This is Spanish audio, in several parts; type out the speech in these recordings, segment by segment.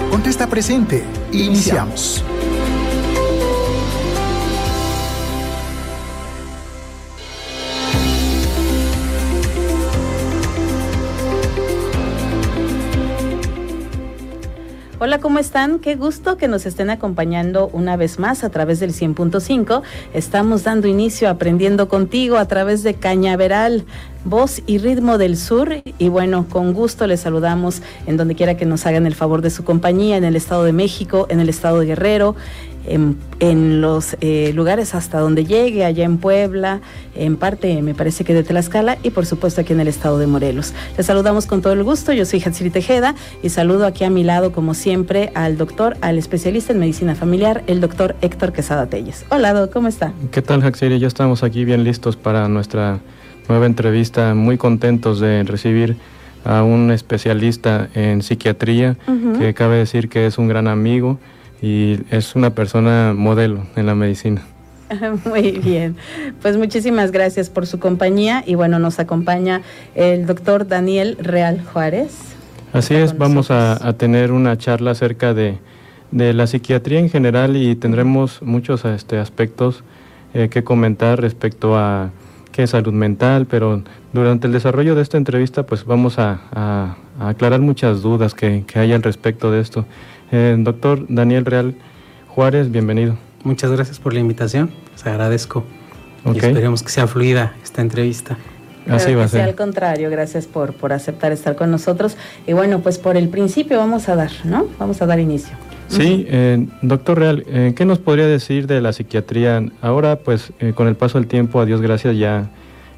Contesta presente. Iniciamos. Hola, ¿cómo están? Qué gusto que nos estén acompañando una vez más a través del 100.5. Estamos dando inicio a Aprendiendo Contigo a través de Cañaveral, voz y ritmo del sur. Y bueno, con gusto les saludamos en donde quiera que nos hagan el favor de su compañía, en el Estado de México, en el Estado de Guerrero, en los lugares hasta donde llegue, allá en Puebla, en parte me parece que de Tlaxcala y por supuesto aquí en el estado de Morelos. Les saludamos con todo el gusto, yo soy Hatsiri Tejeda y saludo aquí a mi lado como siempre al especialista en medicina familiar, el doctor Héctor Quesada Telles. Hola, Doc, ¿cómo está? ¿Qué tal, Hatsiri? Ya estamos aquí bien listos para nuestra nueva entrevista, muy contentos de recibir a un especialista en psiquiatría, que cabe decir que es un gran amigo y es una persona modelo en la medicina. Muy bien, pues muchísimas gracias por su compañía y bueno, nos acompaña el doctor Daniel Real Juárez. Así es, vamos a tener una charla acerca de la psiquiatría en general y tendremos muchos aspectos que comentar respecto a qué es salud mental, pero durante el desarrollo de esta entrevista pues vamos a aclarar muchas dudas que hay al respecto de esto. Doctor Daniel Real Juárez, bienvenido. Muchas gracias por la invitación, les agradezco. Okay. Y esperemos que sea fluida esta entrevista. Así va a ser. Al contrario, gracias por aceptar estar con nosotros. Y bueno, pues por el principio vamos a dar inicio. Sí, doctor Real, ¿qué nos podría decir de la psiquiatría? Ahora, pues, con el paso del tiempo, a Dios gracias, ya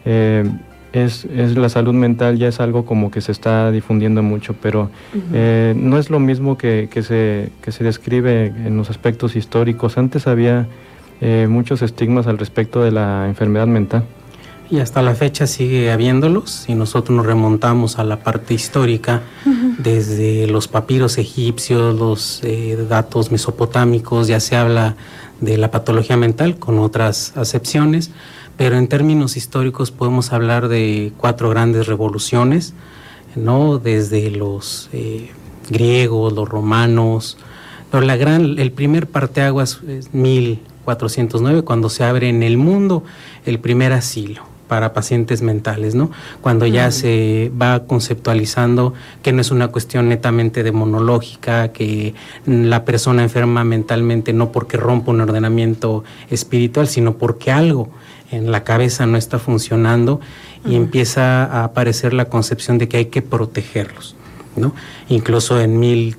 es la salud mental, ya es algo como que se está difundiendo mucho, pero no es lo mismo que se describe en los aspectos históricos. Antes había muchos estigmas al respecto de la enfermedad mental. Y hasta la fecha sigue habiéndolos, y nosotros nos remontamos a la parte histórica, desde los papiros egipcios, los datos mesopotámicos, ya se habla de la patología mental con otras acepciones, pero en términos históricos podemos hablar de 4 grandes revoluciones, ¿no? Desde los griegos, los romanos, pero el primer parteaguas es 1409, cuando se abre en el mundo el primer asilo para pacientes mentales, ¿no? Cuando ya se va conceptualizando que no es una cuestión netamente demonológica, que la persona enferma mentalmente no porque rompa un ordenamiento espiritual, sino porque algo en la cabeza no está funcionando y empieza a aparecer la concepción de que hay que protegerlos, ¿no? Incluso en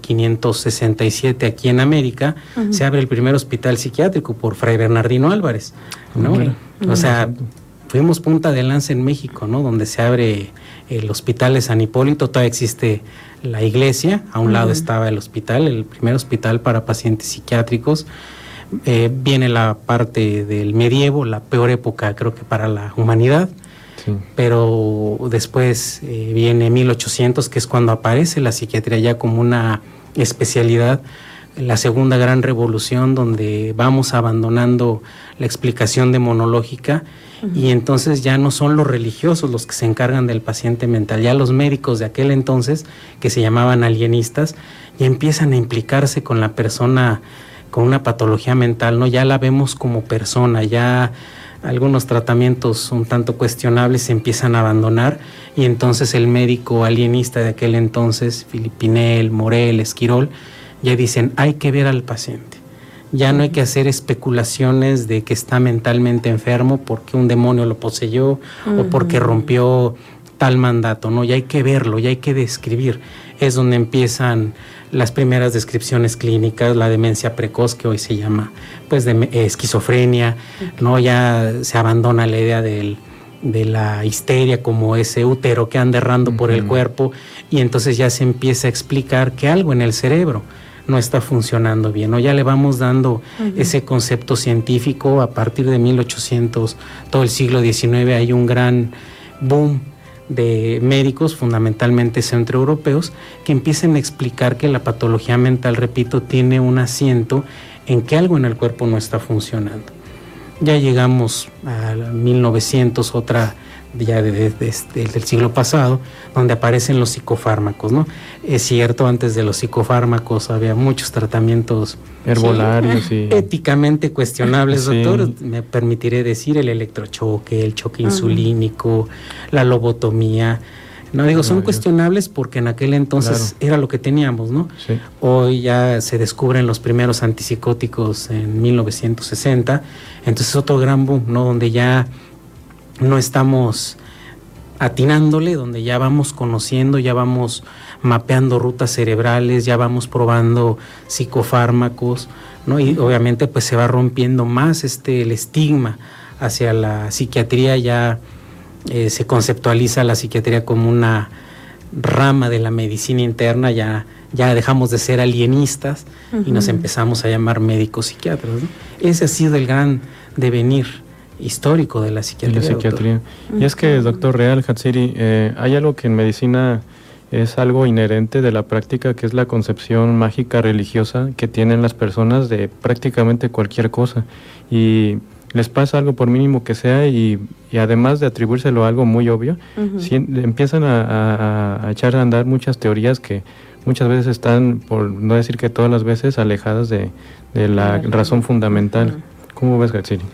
1567 aquí en América se abre el primer hospital psiquiátrico por Fray Bernardino Álvarez, ¿no? O sea, fuimos punta de lanza en México, ¿no? Donde se abre el Hospital de San Hipólito, todavía existe la iglesia, a un lado estaba el hospital, el primer hospital para pacientes psiquiátricos. Viene la parte del medievo, la peor época creo que para la humanidad, pero después viene 1800, que es cuando aparece la psiquiatría ya como una especialidad, la segunda gran revolución, donde vamos abandonando la explicación demonológica y entonces ya no son los religiosos los que se encargan del paciente mental, ya los médicos de aquel entonces, que se llamaban alienistas, ya empiezan a implicarse con la persona con una patología mental, ¿no? Ya la vemos como persona, ya algunos tratamientos un tanto cuestionables se empiezan a abandonar y entonces el médico alienista de aquel entonces, Filipinel, Morel, Esquirol, ya dicen, hay que ver al paciente. Ya no hay que hacer especulaciones de que está mentalmente enfermo porque un demonio lo poseyó o porque rompió tal mandato, ¿no? Ya hay que verlo, ya hay que describir. Es donde empiezan las primeras descripciones clínicas, la demencia precoz, que hoy se llama pues esquizofrenia, ¿no? Ya se abandona la idea de la histeria como ese útero que anda errando por el cuerpo y entonces ya se empieza a explicar que algo en el cerebro no está funcionando bien, ¿no? Ya le vamos dando ese concepto científico a partir de 1800, todo el siglo XIX hay un gran boom de médicos, fundamentalmente centroeuropeos, que empiecen a explicar que la patología mental, repito, tiene un asiento en que algo en el cuerpo no está funcionando. Ya llegamos a 1900, otra ya del siglo pasado, donde aparecen los psicofármacos, ¿no? Es cierto, antes de los psicofármacos había muchos tratamientos herbolarios y éticamente cuestionables, sí. doctor. Me permitiré decir el electrochoque, el choque insulínico, la lobotomía. No digo, son cuestionables porque en aquel entonces era lo que teníamos, ¿no? Sí. Hoy ya se descubren los primeros antipsicóticos en 1960, entonces otro gran boom, ¿no? Donde ya no estamos atinándole, donde ya vamos conociendo, ya vamos mapeando rutas cerebrales, ya vamos probando psicofármacos, ¿no? Y obviamente pues se va rompiendo más el estigma hacia la psiquiatría. Ya se conceptualiza la psiquiatría como una rama de la medicina interna, ya dejamos de ser alienistas y nos empezamos a llamar médicos psiquiatras, ¿no? Ese ha sido el gran devenir histórico de la psiquiatría. Y es que, doctor Real, Hatsiri, hay algo que en medicina es algo inherente de la práctica, que es la concepción mágica religiosa que tienen las personas de prácticamente cualquier cosa. Y les pasa algo, por mínimo que sea, y además de atribuírselo a algo muy obvio, empiezan a echar a andar muchas teorías que muchas veces están, por no decir que todas las veces, alejadas de la razón fundamental. ¿Cómo ves, Hatsiri?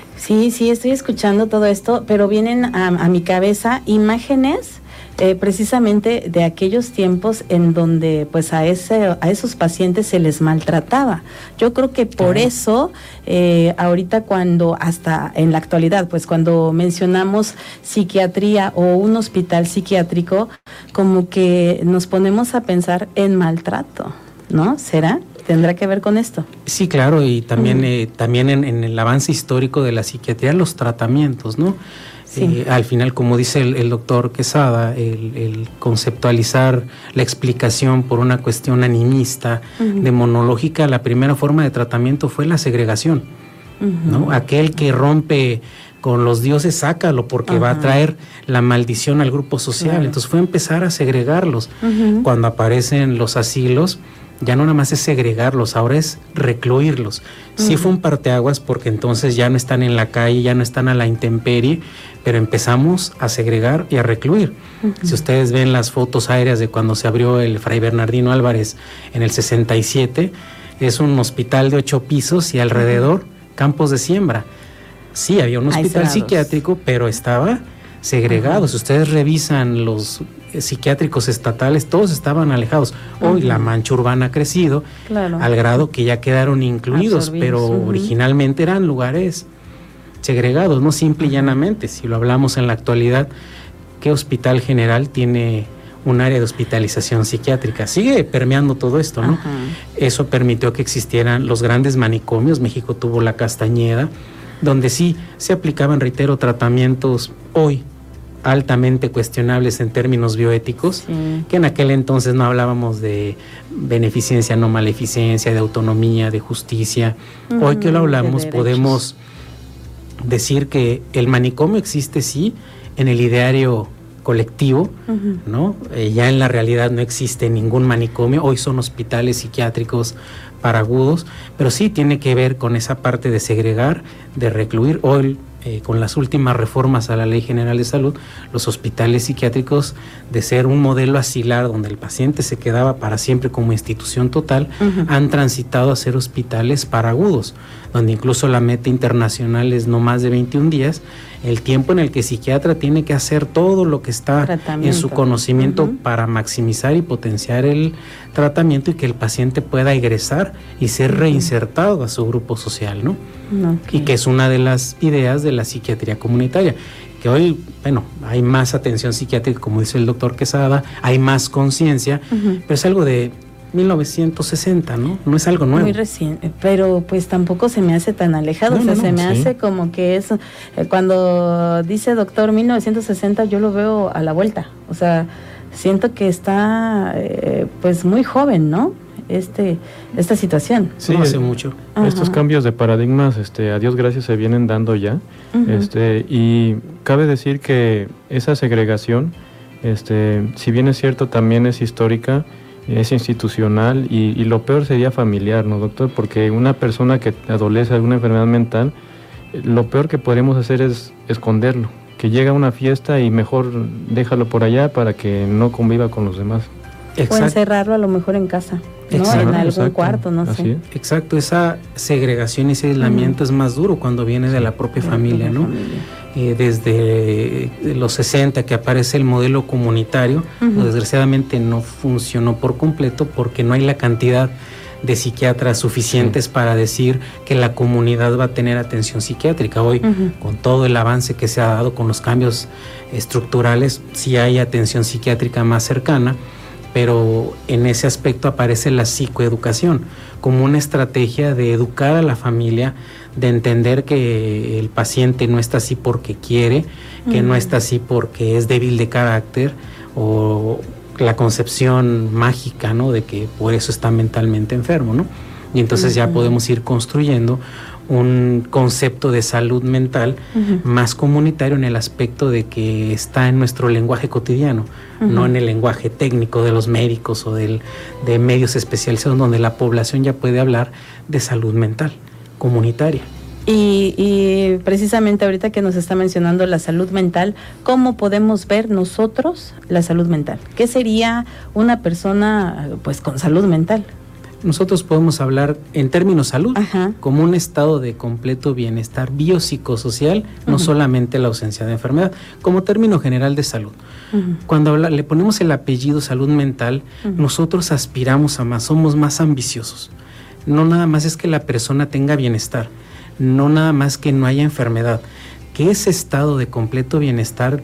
Sí, estoy escuchando todo esto, pero vienen a mi cabeza imágenes precisamente de aquellos tiempos en donde pues a esos pacientes se les maltrataba. Yo creo que por eso ahorita, cuando hasta en la actualidad, pues cuando mencionamos psiquiatría o un hospital psiquiátrico, como que nos ponemos a pensar en maltrato, ¿no? ¿Será? ¿Tendrá que ver con esto? Sí, claro, y también, también en el avance histórico de la psiquiatría, los tratamientos, ¿no? Sí. Al final, como dice el doctor Quesada, el conceptualizar la explicación por una cuestión animista, demonológica, la primera forma de tratamiento fue la segregación, ¿no? Aquel que rompe con los dioses, sácalo, porque va a traer la maldición al grupo social. Entonces fue empezar a segregarlos. Cuando aparecen los asilos, ya no nada más es segregarlos, ahora es recluirlos. Sí fue un parteaguas, porque entonces ya no están en la calle, ya no están a la intemperie, pero empezamos a segregar y a recluir. Si ustedes ven las fotos aéreas de cuando se abrió el Fray Bernardino Álvarez en el 67, es un hospital de 8 pisos y alrededor campos de siembra. Sí, había un hospital psiquiátrico, pero estaba segregado. Si ustedes revisan los psiquiátricos estatales, todos estaban alejados. Hoy la mancha urbana ha crecido al grado que ya quedaron incluidos, pero originalmente eran lugares segregados, no simple y llanamente. Si lo hablamos en la actualidad, ¿qué hospital general tiene un área de hospitalización psiquiátrica? Sigue permeando todo esto, ¿no? Eso permitió que existieran los grandes manicomios. México tuvo la Castañeda, donde sí se aplicaban, reitero, tratamientos hoy altamente cuestionables en términos bioéticos, que en aquel entonces no hablábamos de beneficencia, no maleficencia, de autonomía, de justicia. Hoy que lo hablamos podemos decir que el manicomio existe sí en el ideario colectivo, ¿no? Ya en la realidad no existe ningún manicomio, hoy son hospitales psiquiátricos para agudos, pero sí tiene que ver con esa parte de segregar, de recluir. Hoy, con las últimas reformas a la Ley General de Salud, los hospitales psiquiátricos, de ser un modelo asilar donde el paciente se quedaba para siempre como institución total, han transitado a ser hospitales para agudos, donde incluso la meta internacional es no más de 21 días, el tiempo en el que el psiquiatra tiene que hacer todo lo que está en su conocimiento para maximizar y potenciar el tratamiento y que el paciente pueda egresar y ser reinsertado a su grupo social, ¿no? Y que es una de las ideas de la psiquiatría comunitaria, que hoy, bueno, hay más atención psiquiátrica, como dice el doctor Quesada, hay más conciencia, pero es algo de 1960, ¿no? No es algo nuevo. Muy reciente, pero pues tampoco se me hace tan alejado, se me hace como que es, cuando dice doctor 1960, yo lo veo a la vuelta, o sea, siento que está pues muy joven, ¿no? Esta situación. Sí, no hace mucho. Estos cambios de paradigmas, a Dios gracias, se vienen dando ya, y cabe decir que esa segregación, si bien es cierto, también es histórica, es institucional y lo peor sería familiar, ¿no, doctor? Porque una persona que adolece de alguna enfermedad mental, lo peor que podemos hacer es esconderlo, que llega a una fiesta y mejor déjalo por allá para que no conviva con los demás. O encerrarlo a lo mejor en casa, ¿no? Exacto, en algún cuarto, no sé. Exacto, esa segregación, ese aislamiento es más duro cuando viene de la propia familia, ¿no? Desde los 60 que aparece el modelo comunitario, desgraciadamente no funcionó por completo porque no hay la cantidad de psiquiatras suficientes para decir que la comunidad va a tener atención psiquiátrica. Hoy, con todo el avance que se ha dado, con los cambios estructurales, sí hay atención psiquiátrica más cercana, pero en ese aspecto aparece la psicoeducación como una estrategia de educar a la familia, de entender que el paciente no está así porque quiere, que no está así porque es débil de carácter, o la concepción mágica, ¿no?, de que por eso está mentalmente enfermo, ¿no? Y entonces ya podemos ir construyendo un concepto de salud mental más comunitario en el aspecto de que está en nuestro lenguaje cotidiano, no en el lenguaje técnico de los médicos o de medios especializados, donde la población ya puede hablar de salud mental comunitaria. Y precisamente ahorita que nos está mencionando la salud mental, ¿cómo podemos ver nosotros la salud mental? ¿Qué sería una persona pues con salud mental? Nosotros podemos hablar en términos salud como un estado de completo bienestar biopsicosocial, no solamente la ausencia de enfermedad, como término general de salud. Cuando le ponemos el apellido salud mental, nosotros aspiramos a más, somos más ambiciosos. No nada más es que la persona tenga bienestar, no nada más que no haya enfermedad, que ese estado de completo bienestar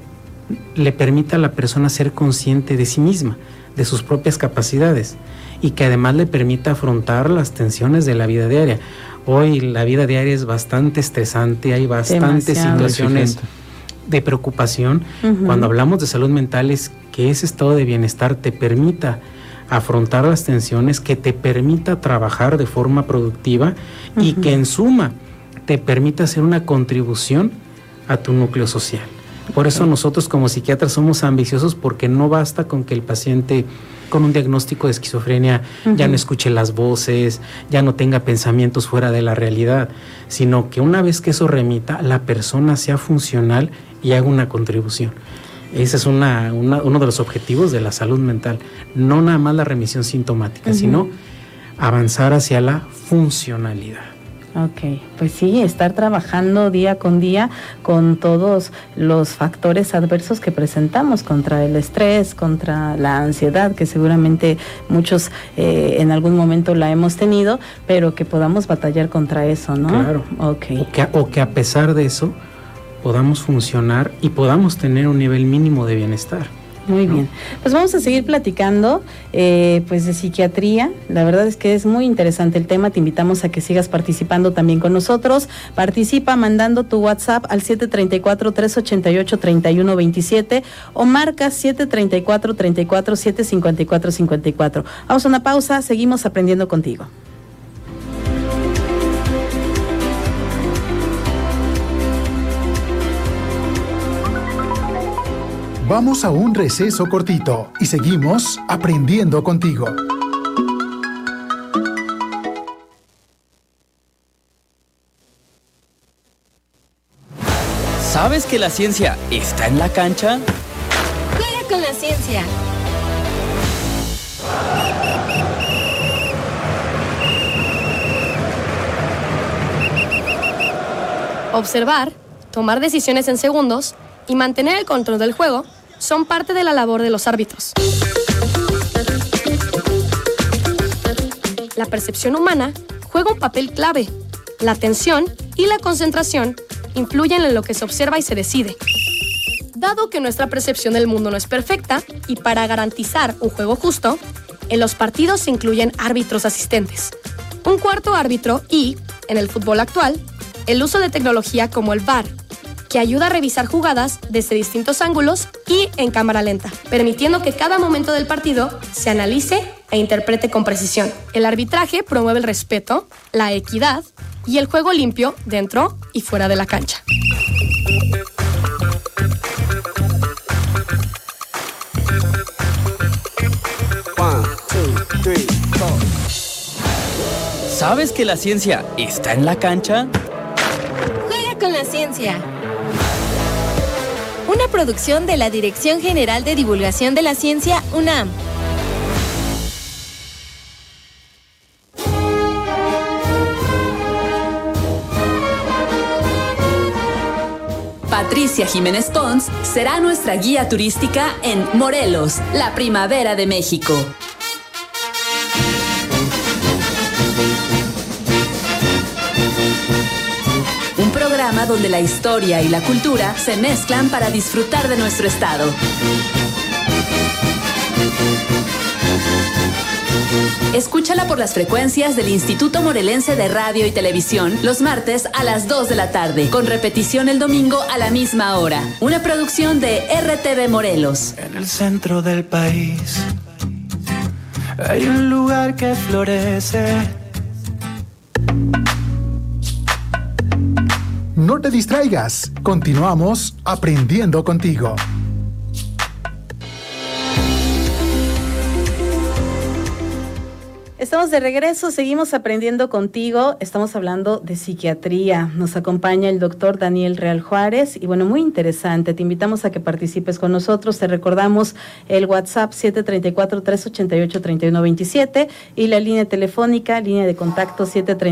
le permita a la persona ser consciente de sí misma, de sus propias capacidades, y que además le permita afrontar las tensiones de la vida diaria. Hoy la vida diaria es bastante estresante, hay bastantes situaciones de preocupación. Cuando hablamos de salud mental es que ese estado de bienestar te permita afrontar las tensiones, que te permita trabajar de forma productiva y que en suma te permita hacer una contribución a tu núcleo social. Por eso nosotros como psiquiatras somos ambiciosos, porque no basta con que el paciente con un diagnóstico de esquizofrenia ya no escuche las voces, ya no tenga pensamientos fuera de la realidad, sino que una vez que eso remita, la persona sea funcional y haga una contribución. Ese es uno de los objetivos de la salud mental, no nada más la remisión sintomática, sino avanzar hacia la funcionalidad. Ok, pues sí, estar trabajando día con día con todos los factores adversos que presentamos, contra el estrés, contra la ansiedad, que seguramente muchos en algún momento la hemos tenido, pero que podamos batallar contra eso, ¿no? Claro. Okay. O que a pesar de eso podamos funcionar y podamos tener un nivel mínimo de bienestar. Muy bien, pues vamos a seguir platicando pues de psiquiatría. La verdad es que es muy interesante el tema. Te invitamos a que sigas participando también con nosotros. Participa mandando tu WhatsApp al 734-388-3127 o marca 734-34-754-54. Vamos a una pausa, seguimos aprendiendo contigo. Vamos a un receso cortito y seguimos aprendiendo contigo. ¿Sabes que la ciencia está en la cancha? Juega con la ciencia. Observar, tomar decisiones en segundos y mantener el control del juego son parte de la labor de los árbitros. La percepción humana juega un papel clave. La atención y la concentración influyen en lo que se observa y se decide. Dado que nuestra percepción del mundo no es perfecta, y para garantizar un juego justo, en los partidos se incluyen árbitros asistentes, un cuarto árbitro y, en el fútbol actual, el uso de tecnología como el VAR, que ayuda a revisar jugadas desde distintos ángulos y en cámara lenta, permitiendo que cada momento del partido se analice e interprete con precisión. El arbitraje promueve el respeto, la equidad y el juego limpio dentro y fuera de la cancha. ¿Sabes que la ciencia está en la cancha? Juega con la ciencia. Una producción de la Dirección General de Divulgación de la Ciencia, UNAM. Patricia Jiménez Pons será nuestra guía turística en Morelos, la primavera de México. Un programa donde la historia y la cultura se mezclan para disfrutar de nuestro estado. Escúchala por las frecuencias del Instituto Morelense de Radio y Televisión los martes a las 2 de la tarde, con repetición el domingo a la misma hora. Una producción de RTV Morelos. En el centro del país hay un lugar que florece. No te distraigas, continuamos aprendiendo contigo. Estamos de regreso, seguimos aprendiendo contigo, estamos hablando de psiquiatría. Nos acompaña el doctor Daniel Real Juárez y bueno, muy interesante, te invitamos a que participes con nosotros, te recordamos el WhatsApp 734-388-3127 y la línea telefónica, línea de contacto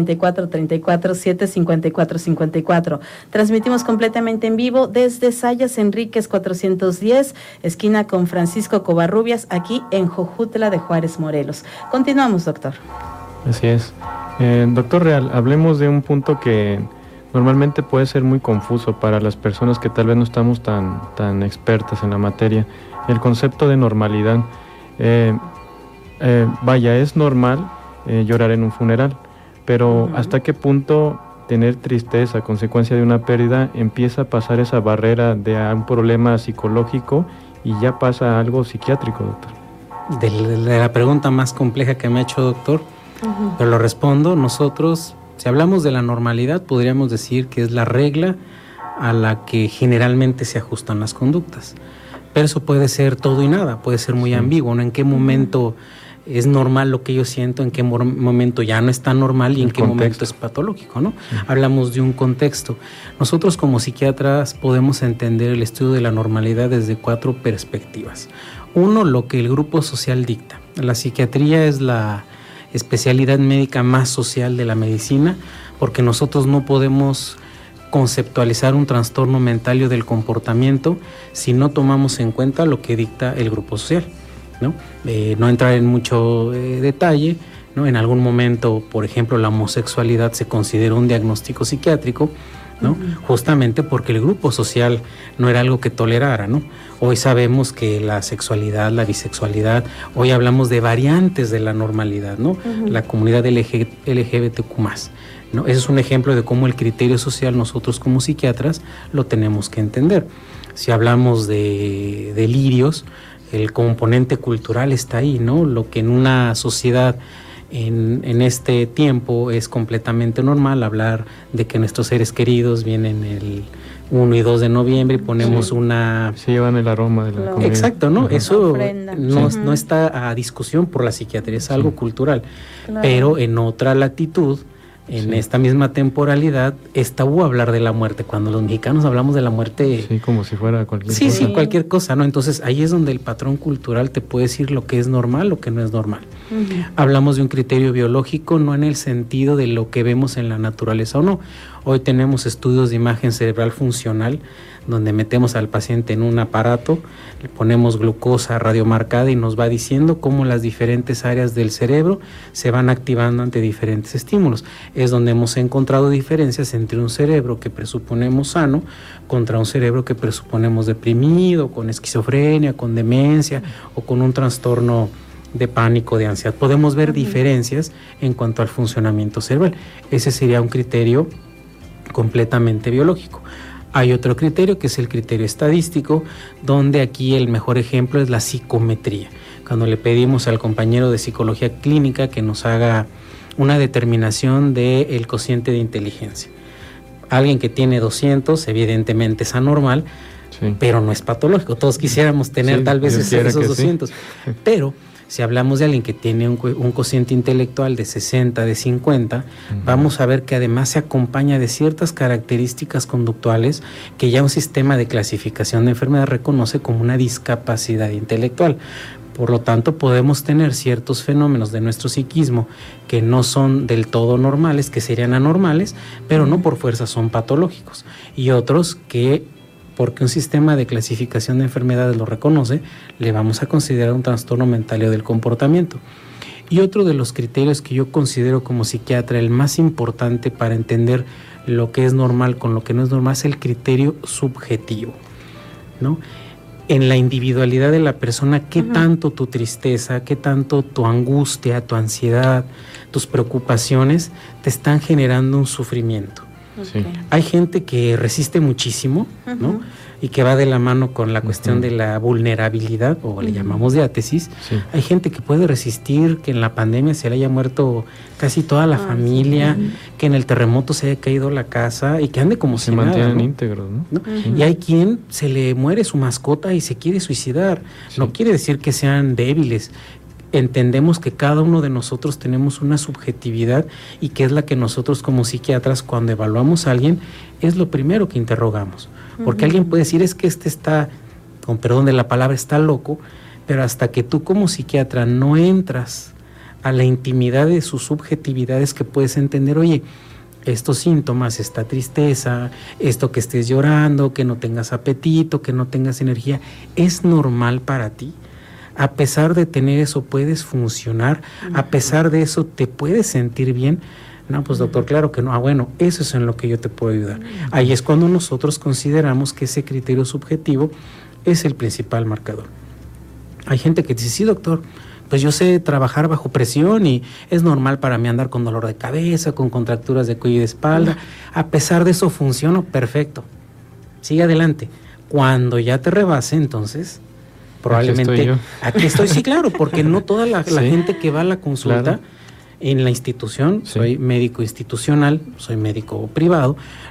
734-34-754-54. Transmitimos completamente en vivo desde Sayas Enríquez 410, esquina con Francisco Covarrubias, aquí en Jojutla de Juárez, Morelos. Continuamos, doctor. Así es. Doctor Real, hablemos de un punto que normalmente puede ser muy confuso para las personas que tal vez no estamos tan expertas en la materia. El concepto de normalidad. Vaya, es normal llorar en un funeral, pero ¿hasta qué punto tener tristeza a consecuencia de una pérdida empieza a pasar esa barrera de un problema psicológico y ya pasa a algo psiquiátrico, doctor? De la pregunta más compleja que me ha hecho, doctor, pero lo respondo. Nosotros, si hablamos de la normalidad, podríamos decir que es la regla a la que generalmente se ajustan las conductas. Pero eso puede ser todo y nada, puede ser muy ambiguo, ¿no? En qué momento es normal lo que yo siento, en qué momento ya no es tan normal y en qué momento es patológico, ¿no? Hablamos de un contexto. Nosotros como psiquiatras podemos entender el estudio de la normalidad desde 4 perspectivas. Uno, lo que el grupo social dicta. La psiquiatría es la especialidad médica más social de la medicina, porque nosotros no podemos conceptualizar un trastorno mental o del comportamiento si no tomamos en cuenta lo que dicta el grupo social, ¿no? No entrar en mucho detalle, ¿no? En algún momento, por ejemplo, la homosexualidad se consideró un diagnóstico psiquiátrico, ¿no? Justamente porque el grupo social no era algo que tolerara, ¿no? Hoy sabemos que la sexualidad, la bisexualidad, hoy hablamos de variantes de la normalidad, ¿no? La comunidad LGBTQ+, ¿no? Ese es un ejemplo de cómo el criterio social nosotros como psiquiatras lo tenemos que entender. Si hablamos de delirios, el componente cultural está ahí, ¿no? Lo que en una sociedad en este tiempo es completamente normal, hablar de que nuestros seres queridos vienen el 1 y 2 de noviembre y ponemos una... Se llevan el aroma de la comida. Exacto, ¿no? Eso no está a discusión por la psiquiatría, es algo cultural. Claro. Pero en otra latitud, en esta misma temporalidad, es tabú hablar de la muerte. Cuando los mexicanos hablamos de la muerte... Sí, como si fuera cualquier cosa. Sí, cualquier cosa, ¿no? Entonces, ahí es donde el patrón cultural te puede decir lo que es normal, lo que no es normal. Hablamos de un criterio biológico, no en el sentido de lo que vemos en la naturaleza o no. Hoy tenemos estudios de imagen cerebral funcional, donde metemos al paciente en un aparato, le ponemos glucosa radiomarcada y nos va diciendo cómo las diferentes áreas del cerebro se van activando ante diferentes estímulos. Es donde hemos encontrado diferencias entre un cerebro que presuponemos sano contra un cerebro que presuponemos deprimido, con esquizofrenia, con demencia o con un trastorno de pánico, de ansiedad. Podemos ver diferencias en cuanto al funcionamiento cerebral. Ese sería un criterio completamente biológico. Hay otro criterio que es el criterio estadístico, donde aquí el mejor ejemplo es la psicometría. Cuando le pedimos al compañero de psicología clínica que nos haga una determinación del cociente de inteligencia. Alguien que tiene 200 evidentemente es anormal, pero no es patológico. Todos quisiéramos tener tal vez esos 200. Pero Si hablamos de alguien que tiene un cociente intelectual de 60, de 50, vamos a ver que además se acompaña de ciertas características conductuales que ya un sistema de clasificación de enfermedad reconoce como una discapacidad intelectual. Por lo tanto, podemos tener ciertos fenómenos de nuestro psiquismo que no son del todo normales, que serían anormales, pero no por fuerza son patológicos. Y otros que, porque un sistema de clasificación de enfermedades lo reconoce, le vamos a considerar un trastorno mental o del comportamiento. Y otro de los criterios que yo considero como psiquiatra el más importante para entender lo que es normal con lo que no es normal es el criterio subjetivo, ¿no? En la individualidad de la persona, qué tanto tu tristeza, qué tanto tu angustia, tu ansiedad, tus preocupaciones te están generando un sufrimiento. Sí. Hay gente que resiste muchísimo, ¿no? Y que va de la mano con la cuestión de la vulnerabilidad, o le llamamos diátesis. Sí. Hay gente que puede resistir que en la pandemia se le haya muerto casi toda la familia, que en el terremoto se haya caído la casa y que ande como se si nada, mantienen ¿no? íntegros, ¿no? Sí. Y hay quien se le muere su mascota y se quiere suicidar. Sí. No quiere decir que sean débiles. Entendemos que cada uno de nosotros tenemos una subjetividad y que es la que nosotros como psiquiatras, cuando evaluamos a alguien, es lo primero que interrogamos. Porque alguien puede decir, es que este está, con perdón de la palabra, está loco, pero hasta que tú como psiquiatra no entras a la intimidad de sus subjetividades, que puedes entender, oye, estos síntomas, esta tristeza, esto que estés llorando, que no tengas apetito, que no tengas energía, ¿es normal para ti? A pesar de tener eso, ¿puedes funcionar? A pesar de eso, ¿te puedes sentir bien? No, pues doctor, claro que no. Ah, bueno, eso es en lo que yo te puedo ayudar. Ahí es cuando nosotros consideramos que ese criterio subjetivo es el principal marcador. Hay gente que dice, sí doctor, pues yo sé trabajar bajo presión y es normal para mí andar con dolor de cabeza, con contracturas de cuello y de espalda. A pesar de eso funciono, perfecto. Sigue adelante. Cuando ya te rebase, entonces probablemente aquí estoy, sí, claro, porque no toda la gente que va a la consulta, claro, en la institución, soy médico institucional, soy médico privado,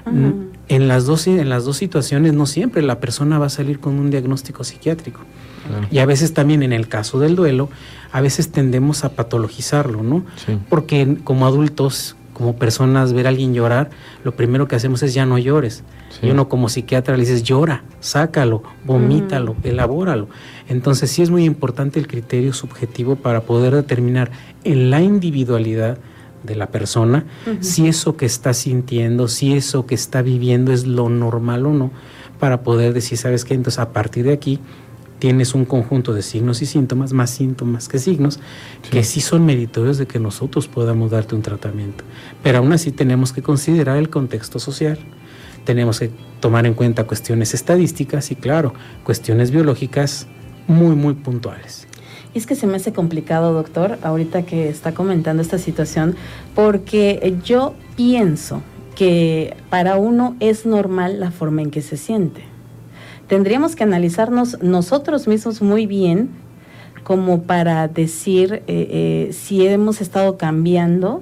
en las dos situaciones no siempre la persona va a salir con un diagnóstico psiquiátrico. Claro. Y a veces también en el caso del duelo, a veces tendemos a patologizarlo, ¿no? Sí. Porque como adultos, como personas, ver a alguien llorar, lo primero que hacemos es ya no llores. Sí. Y uno como psiquiatra le dices, llora, sácalo, vomítalo, elabóralo. Entonces sí es muy importante el criterio subjetivo para poder determinar en la individualidad de la persona si eso que está sintiendo, si eso que está viviendo es lo normal o no, para poder decir, ¿sabes qué? Entonces a partir de aquí tienes un conjunto de signos y síntomas, más síntomas que signos, que sí son meritorios de que nosotros podamos darte un tratamiento. Pero aún así tenemos que considerar el contexto social, tenemos que tomar en cuenta cuestiones estadísticas y claro, cuestiones biológicas muy, muy puntuales. Y es que se me hace complicado, doctor, ahorita que está comentando esta situación, porque yo pienso que para uno es normal la forma en que se siente. Tendríamos que analizarnos nosotros mismos muy bien como para decir si hemos estado cambiando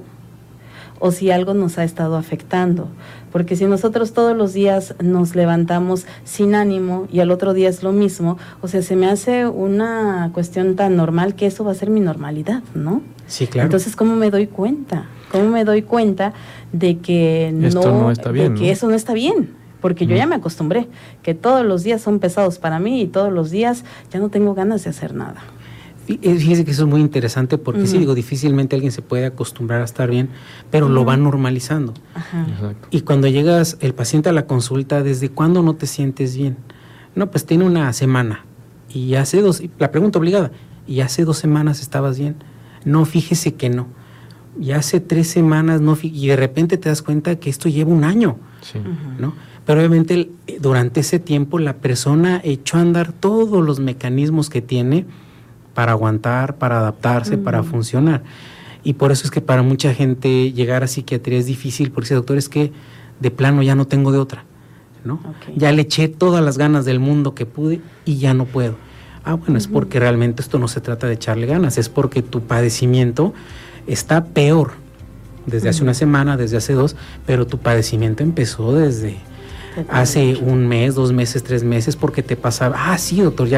o si algo nos ha estado afectando. Porque si nosotros todos los días nos levantamos sin ánimo y al otro día es lo mismo, o sea, se me hace una cuestión tan normal que eso va a ser mi normalidad, ¿no? Sí, claro. Entonces, ¿cómo me doy cuenta? ¿Cómo me doy cuenta de que no está bien, de que eso no está bien? Porque yo ya me acostumbré, que todos los días son pesados para mí y todos los días ya no tengo ganas de hacer nada. Fíjese que eso es muy interesante porque sí, digo, difícilmente alguien se puede acostumbrar a estar bien, pero lo va normalizando. Y cuando llegas el paciente a la consulta, ¿desde cuándo no te sientes bien? No, pues tiene una semana y hace la pregunta obligada, ¿y hace 2 semanas estabas bien? No, fíjese que no. Y hace 3 semanas no, y de repente te das cuenta que esto lleva 1 año, ¿no? Pero obviamente durante ese tiempo la persona echó a andar todos los mecanismos que tiene para aguantar, para adaptarse, para funcionar. Y por eso es que para mucha gente llegar a psiquiatría es difícil, porque dice, doctor, es que de plano ya no tengo de otra, ¿no? Ya le eché todas las ganas del mundo que pude y ya no puedo. Ah, bueno, es porque realmente esto no se trata de echarle ganas, es porque tu padecimiento está peor desde hace 1 semana, desde hace 2, pero tu padecimiento empezó desde hace 1 mes, 2 meses, 3 meses, porque te pasaba, sí, doctor, ya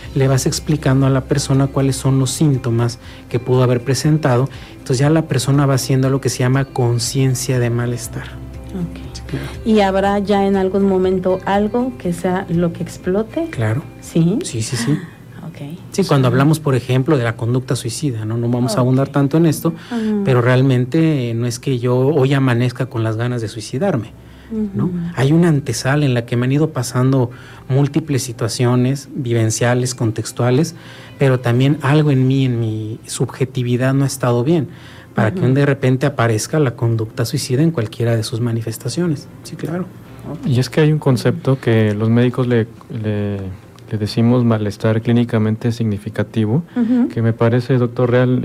le vas explicando a la persona cuáles son los síntomas que pudo haber presentado. Entonces ya la persona va haciendo lo que se llama conciencia de malestar. Okay. Sí, claro. ¿Y habrá ya en algún momento algo que sea lo que explote? Claro. ¿Sí? Sí. Okay. Sí, cuando hablamos, por ejemplo, de la conducta suicida, no vamos a abundar tanto en esto, pero realmente no es que yo hoy amanezca con las ganas de suicidarme, ¿no? Hay una antesala en la que me han ido pasando múltiples situaciones vivenciales, contextuales, pero también algo en mí, en mi subjetividad no ha estado bien, para que de repente aparezca la conducta suicida en cualquiera de sus manifestaciones. Sí, claro. Y es que hay un concepto que los médicos le decimos malestar clínicamente significativo, que me parece, doctor Real,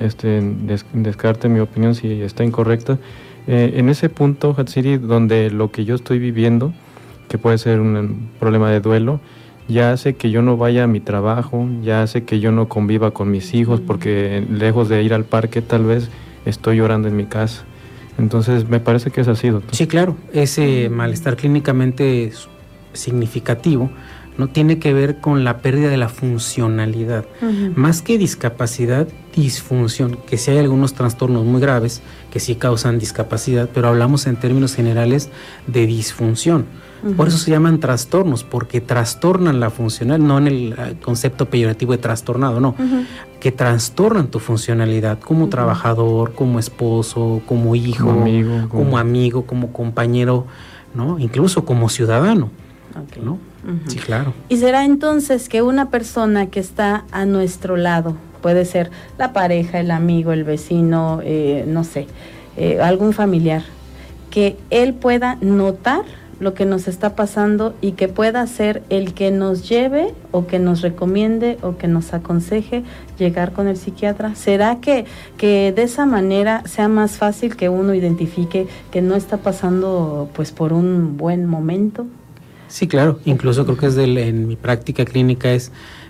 descarte mi opinión si está incorrecta. En ese punto, Hatsiri, donde lo que yo estoy viviendo, que puede ser un problema de duelo, ya hace que yo no vaya a mi trabajo, ya hace que yo no conviva con mis hijos, porque lejos de ir al parque tal vez estoy llorando en mi casa. Entonces me parece que es así, doctor. Sí, claro, ese malestar clínicamente significativo no tiene que ver con la pérdida de la funcionalidad, más que discapacidad, disfunción, que sí hay algunos trastornos muy graves que sí causan discapacidad, pero hablamos en términos generales de disfunción. Por eso se llaman trastornos, porque trastornan la funcionalidad, no en el concepto peyorativo de trastornado, no, que trastornan tu funcionalidad como trabajador, como esposo, como hijo, como amigo, como compañero, ¿no? Incluso como ciudadano, ¿no? Sí, claro. Y será entonces que una persona que está a nuestro lado, puede ser la pareja, el amigo, el vecino, no sé, algún familiar, que él pueda notar lo que nos está pasando y que pueda ser el que nos lleve o que nos recomiende o que nos aconseje llegar con el psiquiatra. ¿Será que de esa manera sea más fácil que uno identifique que no está pasando pues por un buen momento? Sí, claro, incluso creo que en mi práctica clínica es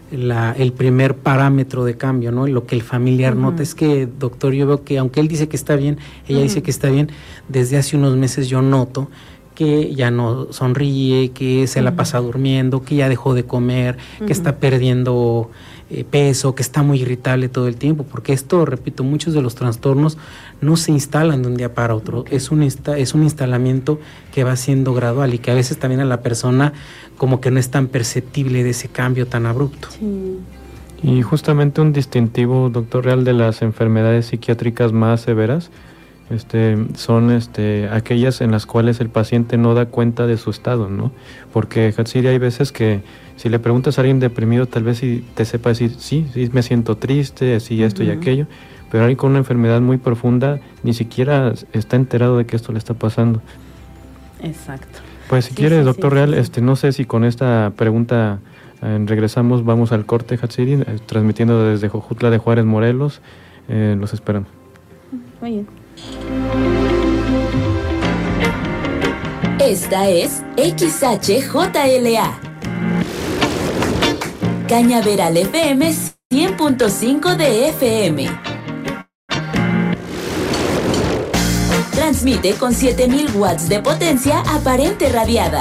el primer parámetro de cambio, ¿no? Lo que el familiar nota es que, doctor, yo veo que aunque él dice que está bien, ella dice que está bien, desde hace unos meses yo noto que ya no sonríe, que se la pasa durmiendo, que ya dejó de comer, que está perdiendo peso, que está muy irritable todo el tiempo, porque esto, repito, muchos de los trastornos no se instalan de un día para otro, es un instalamiento que va siendo gradual y que a veces también a la persona como que no es tan perceptible de ese cambio tan abrupto. Sí. Y justamente un distintivo, doctor Real, de las enfermedades psiquiátricas más severas, son aquellas en las cuales el paciente no da cuenta de su estado, ¿no? Porque, Hatsiri, hay veces que si le preguntas a alguien deprimido, tal vez sí te sepa decir, sí, me siento triste, sí, esto y aquello, pero alguien con una enfermedad muy profunda ni siquiera está enterado de que esto le está pasando. Exacto. Pues si quiere, doctor Real, no sé si con esta pregunta regresamos, vamos al corte, Hatsiri, transmitiendo desde Jojutla de Juárez, Morelos, los esperamos. Muy bien. Esta es XHJLA Cañaveral FM 100.5 de FM. Transmite con 7000 watts de potencia aparente radiada.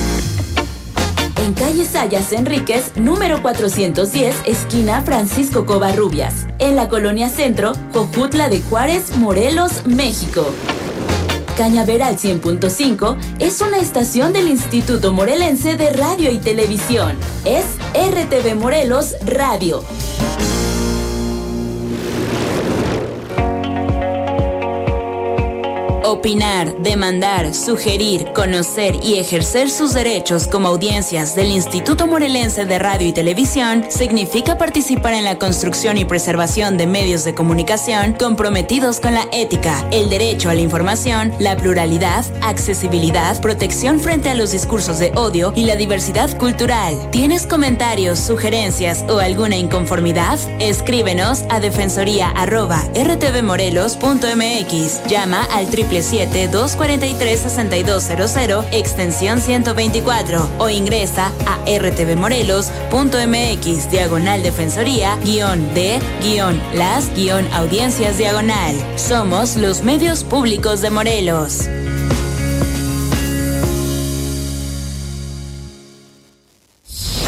En calle Sayas Enríquez, número 410, esquina Francisco Covarrubias, en la Colonia Centro, Jojutla de Juárez, Morelos, México. Cañaveral 100.5 es una estación del Instituto Morelense de Radio y Televisión. Es RTV Morelos Radio. Opinar, demandar, sugerir, conocer y ejercer sus derechos como audiencias del Instituto Morelense de Radio y Televisión significa participar en la construcción y preservación de medios de comunicación comprometidos con la ética, el derecho a la información, la pluralidad, accesibilidad, protección frente a los discursos de odio y la diversidad cultural. ¿Tienes comentarios, sugerencias o alguna inconformidad? Escríbenos a defensoría@rtvmorelos.mx. Llama al 777-243-6200, extensión 124, o ingresa a rtvmorelos.mx/defensoría-de-las-audiencias diagonal. Somos los medios públicos de Morelos.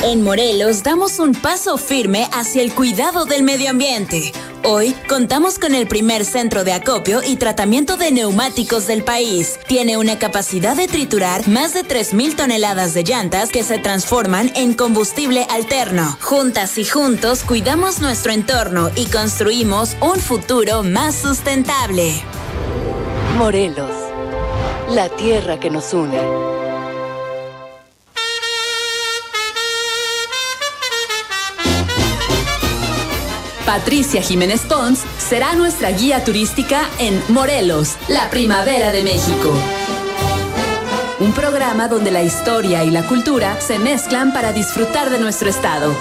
En Morelos damos un paso firme hacia el cuidado del medio ambiente. Hoy contamos con el primer centro de acopio y tratamiento de neumáticos del país. Tiene una capacidad de triturar más de 3,000 toneladas de llantas que se transforman en combustible alterno. Juntas y juntos cuidamos nuestro entorno y construimos un futuro más sustentable. Morelos, la tierra que nos une. Patricia Jiménez Pons será nuestra guía turística en Morelos, la primavera de México. Un programa donde la historia y la cultura se mezclan para disfrutar de nuestro estado.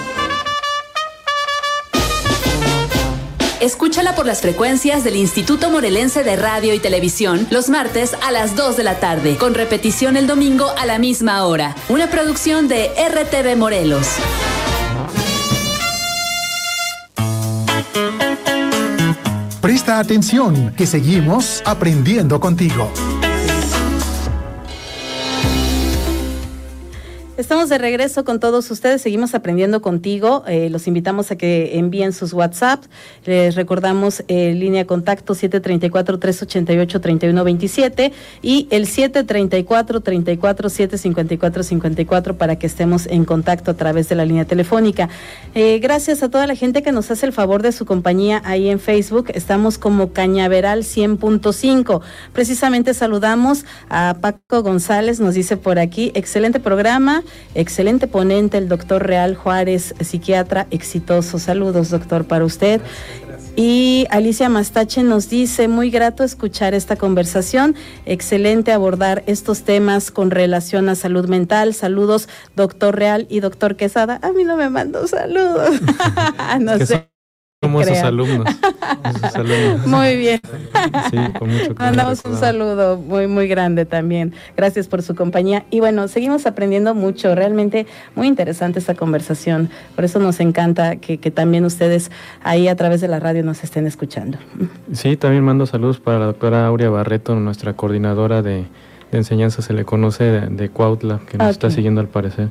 Escúchala por las frecuencias del Instituto Morelense de Radio y Televisión los martes a las 2 de la tarde, con repetición el domingo a la misma hora. Una producción de RTV Morelos. Presta atención, que seguimos aprendiendo contigo. Estamos de regreso con todos ustedes, seguimos aprendiendo contigo, los invitamos a que envíen sus WhatsApp, les recordamos línea de contacto 734-388-3127 y el 734-34-754-54 para que estemos en contacto a través de la línea telefónica. Gracias a toda la gente que nos hace el favor de su compañía ahí en Facebook, estamos como Cañaveral 100.5, precisamente saludamos a Paco González, nos dice por aquí, excelente programa, excelente ponente, el doctor Real Juárez, psiquiatra exitoso. Saludos, doctor, para usted. Y Alicia Mastache nos dice, muy grato escuchar esta conversación, excelente abordar estos temas con relación a salud mental. Saludos, doctor Real y doctor Quesada. A mí no me mandó saludos. No sé. Somos sus alumnos. Muy bien. Sí, con mucho cariño. Mandamos un saludo muy, muy grande también. Gracias por su compañía. Y bueno, seguimos aprendiendo mucho. Realmente muy interesante esta conversación. Por eso nos encanta que también ustedes ahí a través de la radio nos estén escuchando. Sí, también mando saludos para la doctora Aurea Barreto, nuestra coordinadora de enseñanza, se le conoce de Cuautla, que nos está siguiendo al parecer.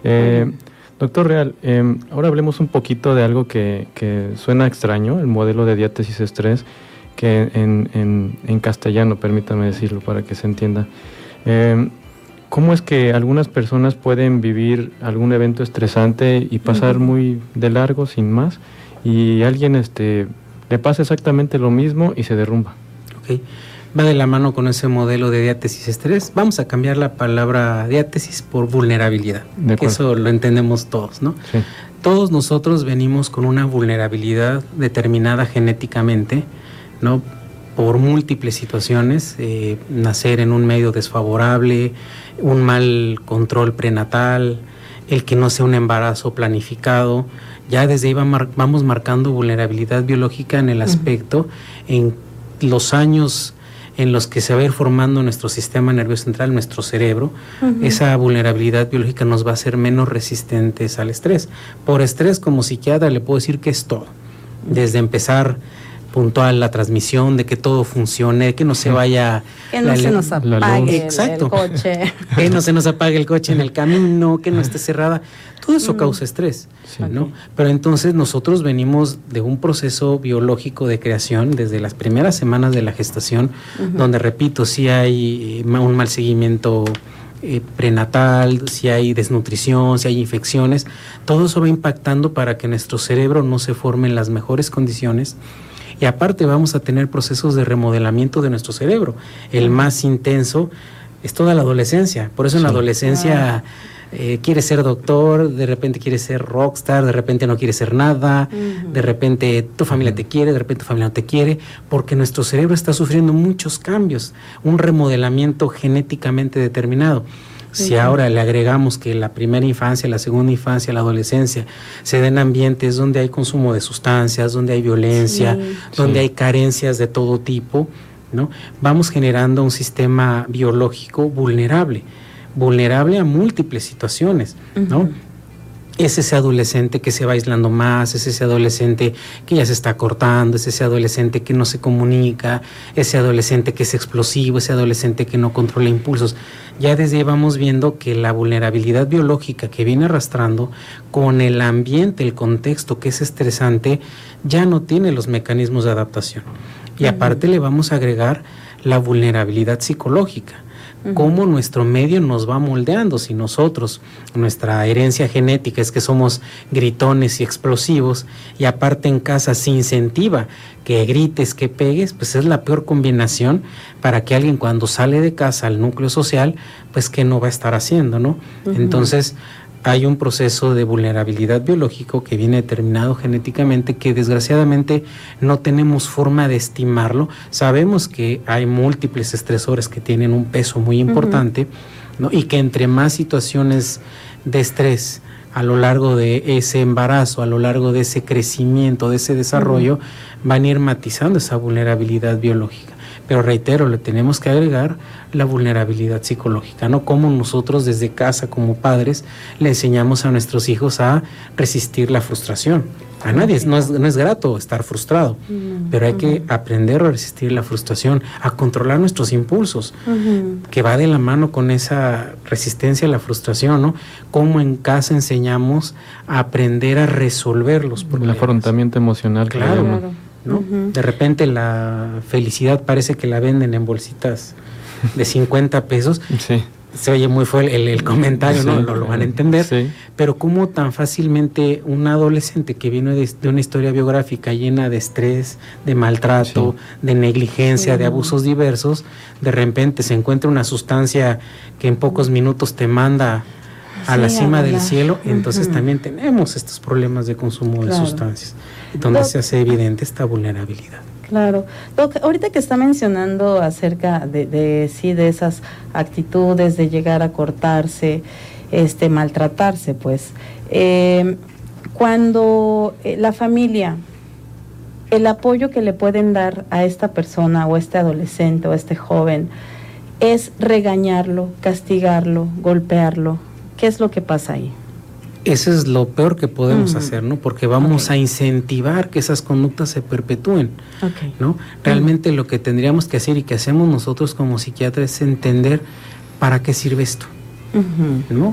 Doctor Real, ahora hablemos un poquito de algo que suena extraño, el modelo de diátesis estrés, que en castellano, permítame decirlo para que se entienda. ¿Cómo es que algunas personas pueden vivir algún evento estresante y pasar muy de largo, sin más, y alguien le pasa exactamente lo mismo y se derrumba? Ok. Va de la mano con ese modelo de diátesis estrés. Vamos a cambiar la palabra diátesis por vulnerabilidad, que eso lo entendemos todos, ¿no? Sí. Todos nosotros venimos con una vulnerabilidad determinada genéticamente, ¿no? Por múltiples situaciones, nacer en un medio desfavorable, un mal control prenatal, el que no sea un embarazo planificado. Ya desde ahí vamos marcando vulnerabilidad biológica en el aspecto, en los años en los que se va a ir formando nuestro sistema nervioso central, nuestro cerebro, esa vulnerabilidad biológica nos va a hacer menos resistentes al estrés. Por estrés, como psiquiatra, le puedo decir que es todo. Desde empezar puntual la transmisión, de que todo funcione, que no se vaya... Que no se nos apague el coche. Que no se nos apague el coche en el camino, que no esté cerrada. Todo eso causa estrés, ¿no? Pero entonces nosotros venimos de un proceso biológico de creación desde las primeras semanas de la gestación, donde, repito, sí hay un mal seguimiento prenatal, si hay desnutrición, si hay infecciones, todo eso va impactando para que nuestro cerebro no se forme en las mejores condiciones. Y aparte vamos a tener procesos de remodelamiento de nuestro cerebro. El más intenso es toda la adolescencia. Por eso en la adolescencia quieres ser doctor, de repente quieres ser rockstar, de repente no quieres ser nada, de repente tu familia te quiere, de repente tu familia no te quiere, porque nuestro cerebro está sufriendo muchos cambios, un remodelamiento genéticamente determinado. Si ahora le agregamos que la primera infancia, la segunda infancia, la adolescencia se den ambientes donde hay consumo de sustancias, donde hay violencia, donde hay carencias de todo tipo, ¿no? Vamos generando un sistema biológico vulnerable a múltiples situaciones, ¿no? es ese adolescente que se va aislando más, es ese adolescente que ya se está cortando, es ese adolescente que no se comunica, ese adolescente que es explosivo, ese adolescente que no controla impulsos. Ya desde ahí vamos viendo que la vulnerabilidad biológica que viene arrastrando con el ambiente, el contexto que es estresante, ya no tiene los mecanismos de adaptación. Y aparte le vamos a agregar la vulnerabilidad psicológica. Cómo nuestro medio nos va moldeando. Si nosotros, nuestra herencia genética es que somos gritones y explosivos, y aparte en casa se incentiva que grites, que pegues, pues es la peor combinación para que alguien cuando sale de casa al núcleo social, pues que no va a estar haciendo, ¿no? Entonces hay un proceso de vulnerabilidad biológico que viene determinado genéticamente, que desgraciadamente no tenemos forma de estimarlo. Sabemos que hay múltiples estresores que tienen un peso muy importante, ¿no? Y que entre más situaciones de estrés a lo largo de ese embarazo, a lo largo de ese crecimiento, de ese desarrollo, van a ir matizando esa vulnerabilidad biológica. Pero reitero, le tenemos que agregar la vulnerabilidad psicológica, ¿no? Como nosotros desde casa, como padres, le enseñamos a nuestros hijos a resistir la frustración. A nadie, no es grato estar frustrado, pero hay que aprender a resistir la frustración, a controlar nuestros impulsos, que va de la mano con esa resistencia a la frustración, ¿no? Cómo en casa enseñamos a aprender a resolver los problemas. El afrontamiento emocional. Claro. ¿No? De repente la felicidad parece que la venden en bolsitas de 50 pesos. Sí. Se oye muy fuerte el comentario, ¿no? Lo van a entender. Sí. Pero cómo tan fácilmente un adolescente que viene de una historia biográfica llena de estrés, de maltrato, de negligencia, de abusos diversos, de repente se encuentra una sustancia que en pocos minutos te manda a la cima del cielo. Entonces también tenemos estos problemas de consumo de sustancias, donde se hace evidente esta vulnerabilidad. Claro. Doc, ahorita que está mencionando acerca de esas actitudes de llegar a cortarse, maltratarse, pues, cuando la familia, el apoyo que le pueden dar a esta persona o este adolescente o este joven es regañarlo, castigarlo, golpearlo, ¿qué es lo que pasa ahí? Eso es lo peor que podemos hacer, ¿no? Porque vamos a incentivar que esas conductas se perpetúen, ¿no? Realmente lo que tendríamos que hacer y que hacemos nosotros como psiquiatras es entender para qué sirve esto, ¿no?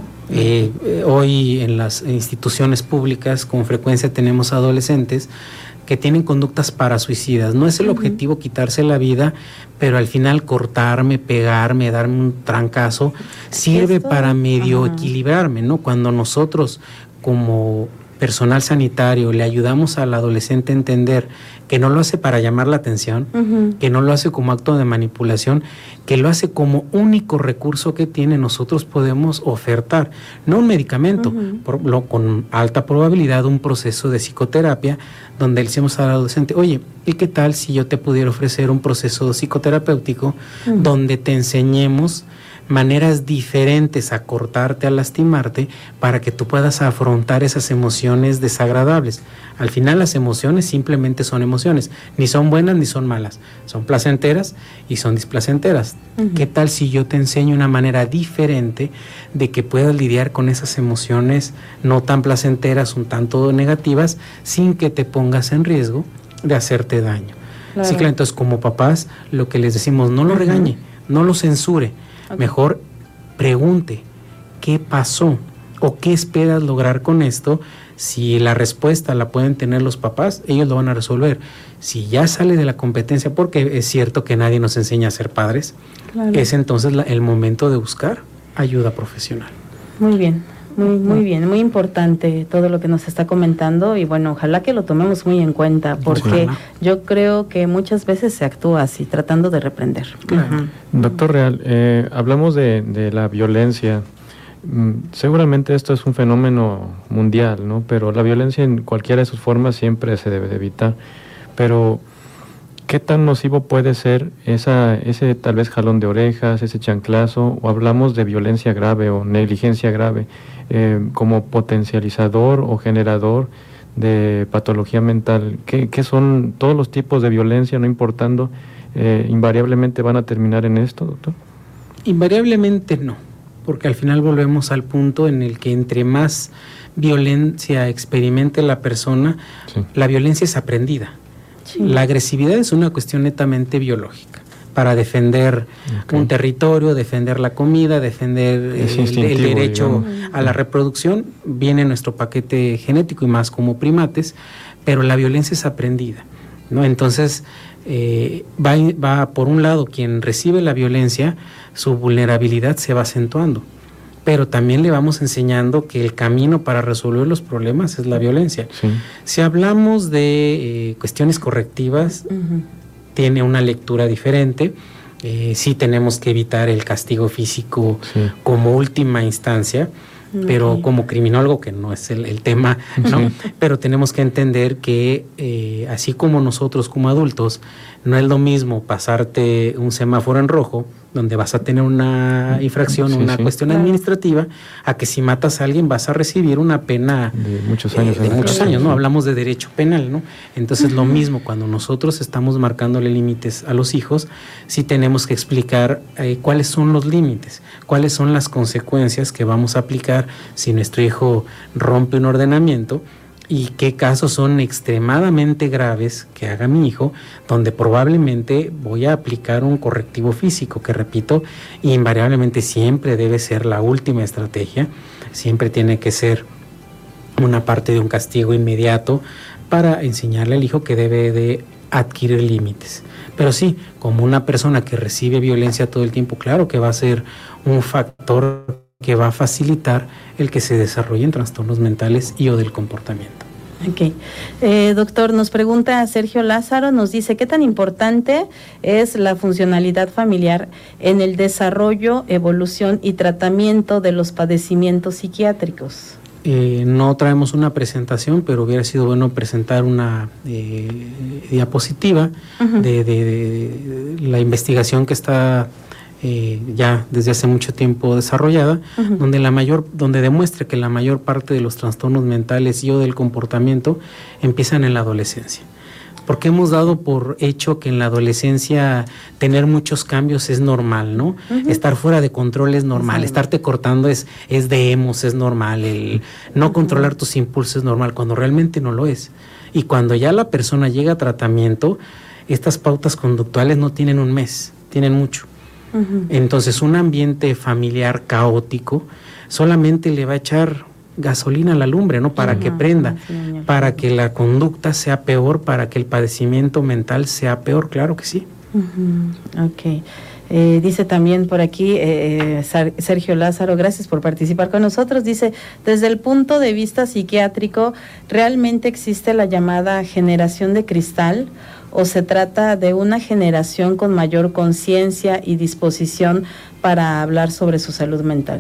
Hoy en las instituciones públicas con frecuencia tenemos adolescentes que tienen conductas parasuicidas. No es el objetivo quitarse la vida, pero al final cortarme, pegarme, darme un trancazo, sirve para medio equilibrarme, ¿no? Cuando nosotros como personal sanitario le ayudamos al adolescente a entender que no lo hace para llamar la atención, que no lo hace como acto de manipulación, que lo hace como único recurso que tiene, nosotros podemos ofertar, no un medicamento, con alta probabilidad un proceso de psicoterapia, donde le decimos al adolescente, oye, ¿y qué tal si yo te pudiera ofrecer un proceso psicoterapéutico donde te enseñemos maneras diferentes a cortarte, a lastimarte, para que tú puedas afrontar esas emociones desagradables? Al final las emociones simplemente son emociones, ni son buenas ni son malas, son placenteras y son displacenteras. ¿Qué tal si yo te enseño una manera diferente de que puedas lidiar con esas emociones no tan placenteras, un tanto negativas, sin que te pongas en riesgo de hacerte daño? Claro. Sí, claro. Entonces, como papás, lo que les decimos, no lo regañe, no lo censure, mejor pregunte qué pasó o qué esperas lograr con esto. Si la respuesta la pueden tener los papás, ellos lo van a resolver. Si ya sale de la competencia, porque es cierto que nadie nos enseña a ser padres, es entonces el momento de buscar ayuda profesional. Muy bien. Muy bien, muy importante todo lo que nos está comentando, y bueno, ojalá que lo tomemos muy en cuenta, porque yo creo que muchas veces se actúa así, tratando de reprender. Doctor Real, hablamos de la violencia. Seguramente esto es un fenómeno mundial, ¿no? Pero la violencia en cualquiera de sus formas siempre se debe de evitar. Pero ¿qué tan nocivo puede ser ese tal vez jalón de orejas, ese chanclazo, o hablamos de violencia grave o negligencia grave, como potencializador o generador de patología mental? ¿Qué son todos los tipos de violencia, no importando, invariablemente van a terminar en esto, doctor? Invariablemente no. porque al final volvemos al punto en el que entre más violencia experimente la persona, la violencia es aprendida. La agresividad es una cuestión netamente biológica, para defender un territorio, defender la comida, defender el derecho a la reproducción, viene nuestro paquete genético y más como primates, pero la violencia es aprendida, ¿no? Entonces, va por un lado quien recibe la violencia, su vulnerabilidad se va acentuando, pero también le vamos enseñando que el camino para resolver los problemas es la violencia. Si hablamos de cuestiones correctivas, tiene una lectura diferente. Sí tenemos que evitar el castigo físico como última instancia, pero como criminólogo, que no es el tema, ¿no? Pero tenemos que entender que así como nosotros como adultos, no es lo mismo pasarte un semáforo en rojo, donde vas a tener una infracción, una cuestión administrativa, a que si matas a alguien vas a recibir una pena de muchos años. ¿no? Hablamos de derecho penal, ¿no? Entonces lo mismo, cuando nosotros estamos marcándole límites a los hijos, sí tenemos que explicar cuáles son los límites, cuáles son las consecuencias que vamos a aplicar si nuestro hijo rompe un ordenamiento, y qué casos son extremadamente graves que haga mi hijo, donde probablemente voy a aplicar un correctivo físico, que repito, invariablemente siempre debe ser la última estrategia, siempre tiene que ser una parte de un castigo inmediato para enseñarle al hijo que debe de adquirir límites. Pero sí, como una persona que recibe violencia todo el tiempo, claro que va a ser un factor que va a facilitar el que se desarrollen trastornos mentales y o del comportamiento. Ok. Doctor, nos pregunta Sergio Lázaro, nos dice, ¿qué tan importante es la funcionalidad familiar en el desarrollo, evolución y tratamiento de los padecimientos psiquiátricos? No traemos una presentación, pero hubiera sido bueno presentar una diapositiva de la investigación que está ya desde hace mucho tiempo desarrollada, donde demuestra que la mayor parte de los trastornos mentales y o del comportamiento empiezan en la adolescencia. Porque hemos dado por hecho que en la adolescencia tener muchos cambios es normal, ¿no? Estar fuera de control es normal, estarte cortando es de emos, es normal, el no controlar tus impulsos es normal, cuando realmente no lo es. Y cuando ya la persona llega a tratamiento, estas pautas conductuales no tienen un mes, tienen mucho. Entonces un ambiente familiar caótico solamente le va a echar gasolina a la lumbre, ¿no? Para que prenda, para que la conducta sea peor, para que el padecimiento mental sea peor, claro que sí. Ok. Dice también por aquí Sergio Lázaro, gracias por participar con nosotros, dice, desde el punto de vista psiquiátrico, ¿realmente existe la llamada generación de cristal o se trata de una generación con mayor conciencia y disposición para hablar sobre su salud mental?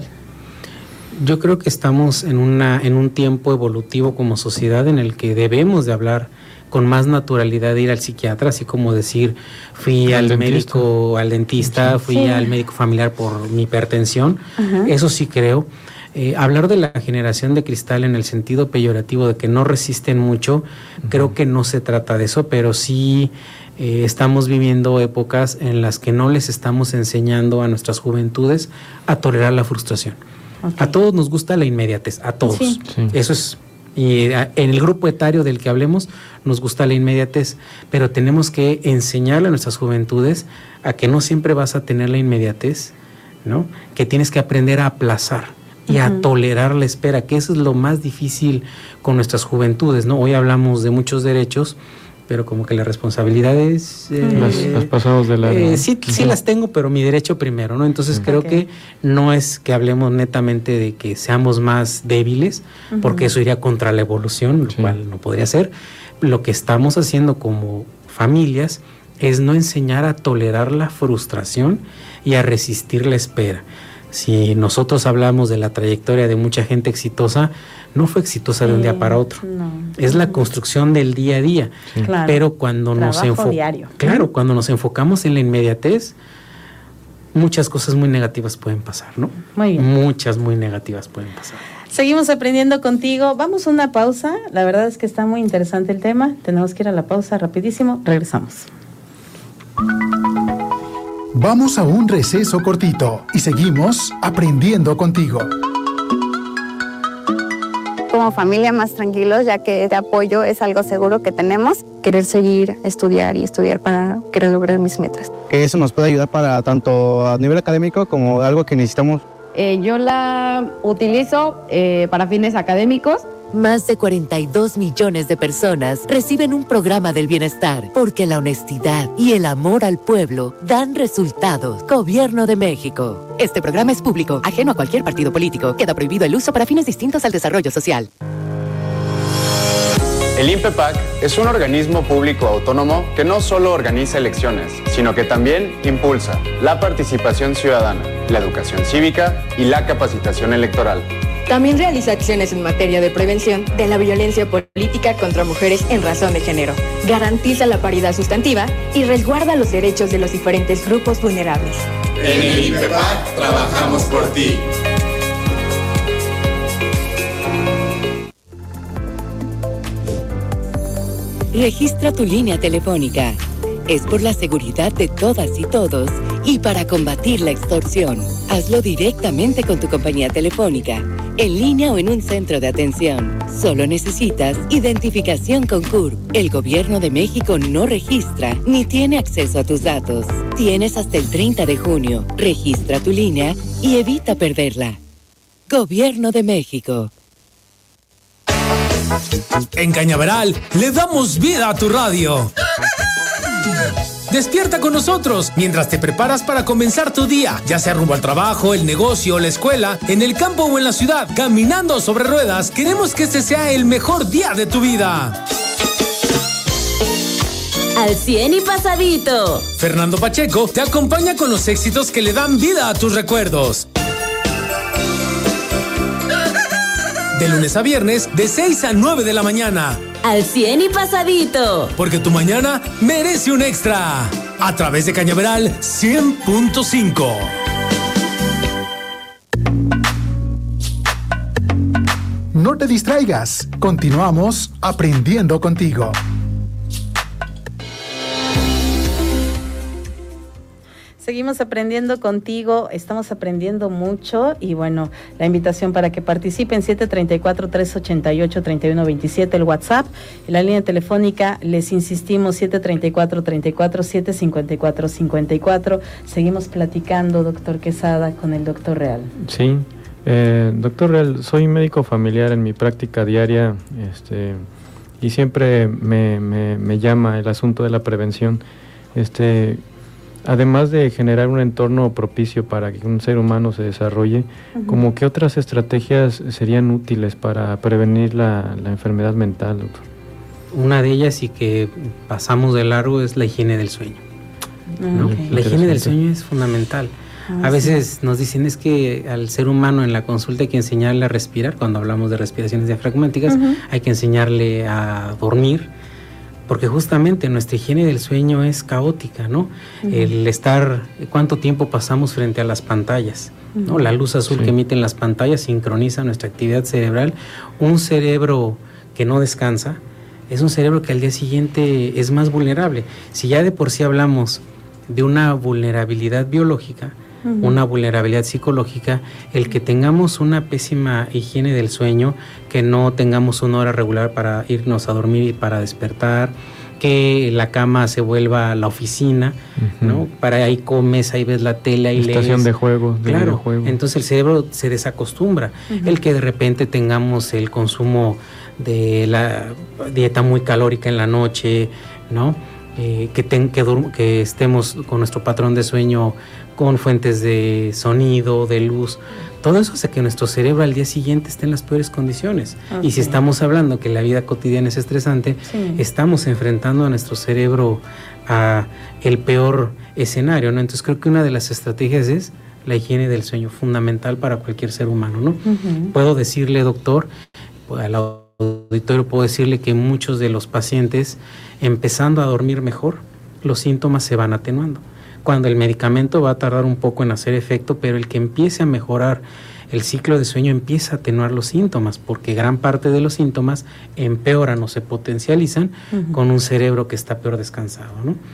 Yo creo que estamos en un tiempo evolutivo como sociedad en el que debemos de hablar con más naturalidad, de ir al psiquiatra, así como decir, fui al dentista, fui al médico familiar por mi hipertensión. Eso sí creo. Hablar de la generación de cristal en el sentido peyorativo de que no resisten mucho, creo que no se trata de eso, pero sí estamos viviendo épocas en las que no les estamos enseñando a nuestras juventudes a tolerar la frustración. A todos nos gusta la inmediatez, a todos. Eso es, y en el grupo etario del que hablemos nos gusta la inmediatez, pero tenemos que enseñarle a nuestras juventudes a que no siempre vas a tener la inmediatez, ¿no? Que tienes que aprender a aplazar y a tolerar la espera, que eso es lo más difícil con nuestras juventudes, ¿no? Hoy hablamos de muchos derechos, pero como que las responsabilidades las pasamos de lado. Sí las tengo, pero mi derecho primero, ¿no? Entonces creo que no es que hablemos netamente de que seamos más débiles, porque eso iría contra la evolución, lo cual no podría ser. Lo que estamos haciendo como familias es no enseñar a tolerar la frustración y a resistir la espera. Si nosotros hablamos de la trayectoria de mucha gente exitosa, no fue exitosa de un día para otro. Es la construcción del día a día. Claro. Pero cuando cuando nos enfocamos en la inmediatez, muchas cosas muy negativas pueden pasar, ¿no? Muy bien. Muchas muy negativas pueden pasar. Seguimos aprendiendo contigo. Vamos a una pausa. La verdad es que está muy interesante el tema. Tenemos que ir a la pausa rapidísimo. Regresamos. Vamos a un receso cortito y seguimos aprendiendo contigo. Como familia más tranquilos, ya que este apoyo es algo seguro que tenemos. Querer seguir, estudiar y estudiar para querer lograr mis metas. Que eso nos puede ayudar para tanto a nivel académico como algo que necesitamos. Yo la utilizo para fines académicos. Más de 42 millones de personas reciben un programa del bienestar porque la honestidad y el amor al pueblo dan resultados. Gobierno de México. Este programa es público, ajeno a cualquier partido político. Queda prohibido el uso para fines distintos al desarrollo social. El INPEPAC es un organismo público autónomo que no solo organiza elecciones, sino que también impulsa la participación ciudadana, la educación cívica y la capacitación electoral. También realiza acciones en materia de prevención de la violencia política contra mujeres en razón de género. Garantiza la paridad sustantiva y resguarda los derechos de los diferentes grupos vulnerables. En el INPEPAC trabajamos por ti. Registra tu línea telefónica. Es por la seguridad de todas y todos y para combatir la extorsión. Hazlo directamente con tu compañía telefónica, en línea o en un centro de atención. Solo necesitas identificación con CURP. El Gobierno de México no registra ni tiene acceso a tus datos. Tienes hasta el 30 de junio. Registra tu línea y evita perderla. Gobierno de México. En Cañaveral le damos vida a tu radio. Despierta con nosotros mientras te preparas para comenzar tu día, ya sea rumbo al trabajo, el negocio, la escuela, en el campo o en la ciudad, caminando sobre ruedas. Queremos que este sea el mejor día de tu vida. Al 100 y pasadito. Fernando Pacheco te acompaña con los éxitos que le dan vida a tus recuerdos. De lunes a viernes, de 6 a 9 de la mañana. Al 100 y pasadito. Porque tu mañana merece un extra. A través de Cañaveral 100.5. No te distraigas. Continuamos aprendiendo contigo. Seguimos aprendiendo contigo, estamos aprendiendo mucho y bueno, la invitación para que participen 734-388-3127 el WhatsApp, y la línea telefónica, les insistimos, 734-34-754-54. Seguimos platicando, doctor Quesada, con el doctor Real. Sí, doctor Real, soy médico familiar en mi práctica diaria, y siempre me llama el asunto de la prevención. Además de generar un entorno propicio para que un ser humano se desarrolle, ¿cómo qué otras estrategias serían útiles para prevenir la enfermedad mental, doctor? Una de ellas, y que pasamos de largo, es la higiene del sueño, ¿no? Okay. La higiene del sueño es fundamental. A veces nos dicen es que al ser humano en la consulta hay que enseñarle a respirar. Cuando hablamos de respiraciones diafragmáticas, hay que enseñarle a dormir, porque justamente nuestra higiene del sueño es caótica, ¿no? El estar, cuánto tiempo pasamos frente a las pantallas, ¿no? La luz azul que emiten las pantallas sincroniza nuestra actividad cerebral. Un cerebro que no descansa es un cerebro que al día siguiente es más vulnerable. Si ya de por sí hablamos de una vulnerabilidad biológica, una vulnerabilidad psicológica, el que tengamos una pésima higiene del sueño, que no tengamos una hora regular para irnos a dormir y para despertar, que la cama se vuelva la oficina, ¿no? Para ahí comes, ahí ves la tele, ahí lees. Estación de juegos, de claro, videojuegos. Entonces el cerebro se desacostumbra. El que de repente tengamos el consumo de la dieta muy calórica en la noche, ¿no? Que estemos con nuestro patrón de sueño con fuentes de sonido, de luz, todo eso hace que nuestro cerebro al día siguiente esté en las peores condiciones. Y si estamos hablando que la vida cotidiana es estresante, estamos enfrentando a nuestro cerebro a el peor escenario, ¿no? Entonces creo que una de las estrategias es la higiene del sueño, fundamental para cualquier ser humano, ¿no? Puedo decirle, doctor, al auditorio puedo decirle que muchos de los pacientes, empezando a dormir mejor, los síntomas se van atenuando. Cuando el medicamento va a tardar un poco en hacer efecto, pero el que empiece a mejorar el ciclo de sueño empieza a atenuar los síntomas, porque gran parte de los síntomas empeoran o se potencializan con un cerebro que está peor descansado, ¿no?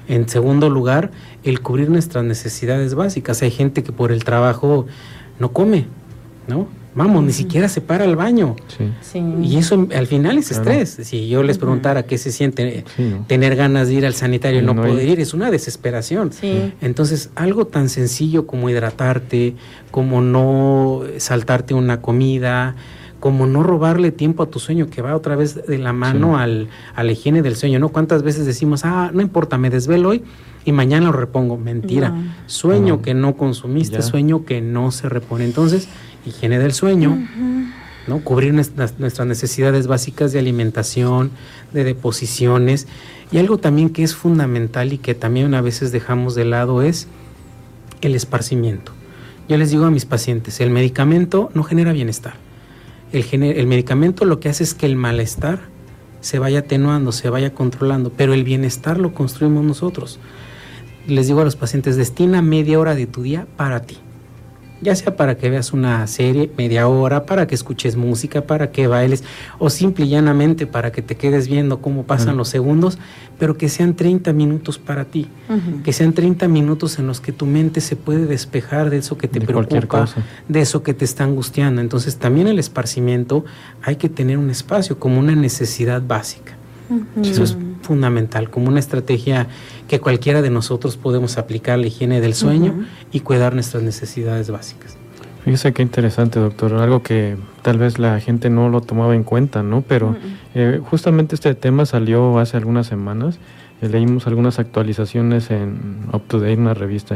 En segundo lugar, el cubrir nuestras necesidades básicas. Hay gente que por el trabajo no come, ¿no? Vamos, ni siquiera se para al baño. Sí. Y eso al final es estrés. Si yo les preguntara qué se siente tener ganas de ir al sanitario y no poder ir, es una desesperación. Sí. Entonces, algo tan sencillo como hidratarte, como no saltarte una comida, como no robarle tiempo a tu sueño, que va otra vez de la mano a la higiene del sueño, ¿no? ¿Cuántas veces decimos, no importa, me desvelo hoy y mañana lo repongo? Mentira. No. Sueño que no consumiste, sueño que no se repone. Entonces, higiene del sueño, ¿no? Cubrir nuestras necesidades básicas de alimentación, de deposiciones. Y algo también que es fundamental y que también a veces dejamos de lado es el esparcimiento. Yo les digo a mis pacientes, el medicamento no genera bienestar. El medicamento lo que hace es que el malestar se vaya atenuando, se vaya controlando, pero el bienestar lo construimos nosotros. Les digo a los pacientes, destina media hora de tu día para ti. Ya sea para que veas una serie, media hora, para que escuches música, para que bailes, o simple y llanamente para que te quedes viendo cómo pasan los segundos, pero que sean 30 minutos para ti, que sean 30 minutos en los que tu mente se puede despejar de eso que te preocupa, de eso que te está angustiando. Entonces también el esparcimiento hay que tener un espacio como una necesidad básica. Eso es fundamental, como una estrategia que cualquiera de nosotros podemos aplicar, la higiene del sueño y cuidar nuestras necesidades básicas. Fíjese qué interesante, doctor, algo que tal vez la gente no lo tomaba en cuenta, ¿no? Pero justamente este tema salió hace algunas semanas, leímos algunas actualizaciones en Up to Date, una revista,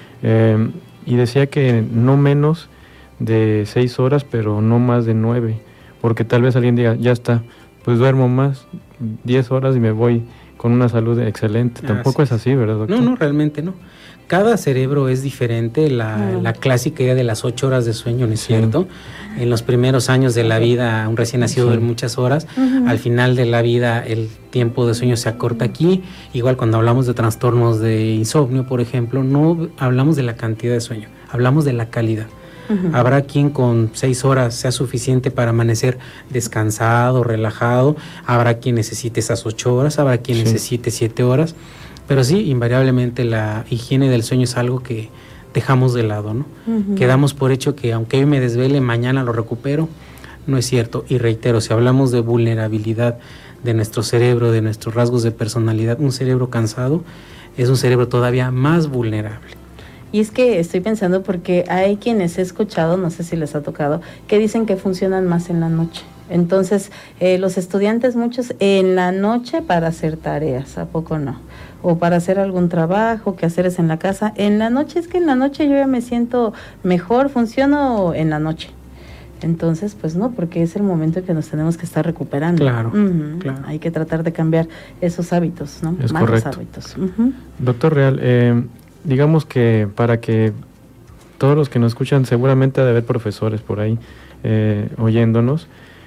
y decía que no menos de 6 horas, pero no más de 9, porque tal vez alguien diga, ya está, pues duermo más 10 horas y me voy con una salud excelente. Tampoco es así, ¿verdad, doctor? No, realmente no. Cada cerebro es diferente. La clásica idea de las 8 horas de sueño no es cierto. En los primeros años de la vida, un recién nacido duerme muchas horas. Al final de la vida, el tiempo de sueño se acorta aquí. Igual cuando hablamos de trastornos de insomnio, por ejemplo, no hablamos de la cantidad de sueño, hablamos de la calidad. Habrá quien con 6 horas sea suficiente para amanecer descansado, relajado. Habrá quien necesite esas 8 horas, habrá quien necesite 7 horas. Pero sí, invariablemente la higiene del sueño es algo que dejamos de lado, ¿no? Quedamos por hecho que aunque hoy me desvele, mañana lo recupero. No es cierto. Y reitero, si hablamos de vulnerabilidad de nuestro cerebro, de nuestros rasgos de personalidad, un cerebro cansado es un cerebro todavía más vulnerable. Y es que estoy pensando porque hay quienes he escuchado, no sé si les ha tocado, que dicen que funcionan más en la noche. Entonces, los estudiantes muchos en la noche para hacer tareas, ¿a poco no? O para hacer algún trabajo, quehaceres en la casa. En la noche, es que en la noche yo ya me siento mejor, funciono en la noche. Entonces, pues no, porque es el momento en que nos tenemos que estar recuperando. Claro, claro. Hay que tratar de cambiar esos hábitos, ¿no? Es malos correcto. Hábitos. Doctor Real, digamos que para que todos los que nos escuchan, seguramente ha de haber profesores por ahí oyéndonos,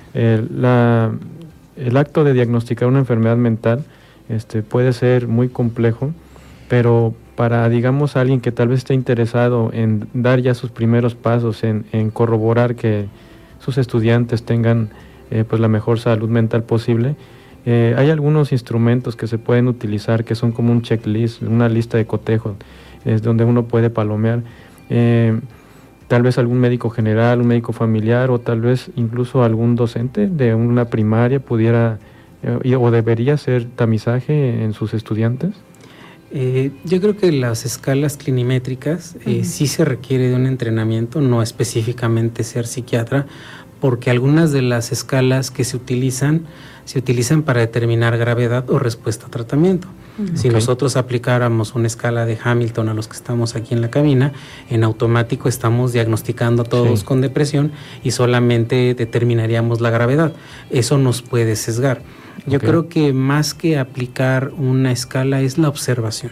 el acto de diagnosticar una enfermedad mental puede ser muy complejo, pero para, digamos, alguien que tal vez esté interesado en dar ya sus primeros pasos, en corroborar que sus estudiantes tengan pues la mejor salud mental posible, hay algunos instrumentos que se pueden utilizar que son como un checklist, una lista de cotejo, es donde uno puede palomear. Tal vez algún médico general, un médico familiar o tal vez incluso algún docente de una primaria pudiera o debería hacer tamizaje en sus estudiantes. Yo creo que las escalas clinimétricas sí se requiere de un entrenamiento, no específicamente ser psiquiatra, porque algunas de las escalas que se utilizan para determinar gravedad o respuesta a tratamiento. Si nosotros aplicáramos una escala de Hamilton a los que estamos aquí en la cabina, en automático estamos diagnosticando a todos con depresión y solamente determinaríamos la gravedad. Eso nos puede sesgar. Yo creo que más que aplicar una escala es la observación.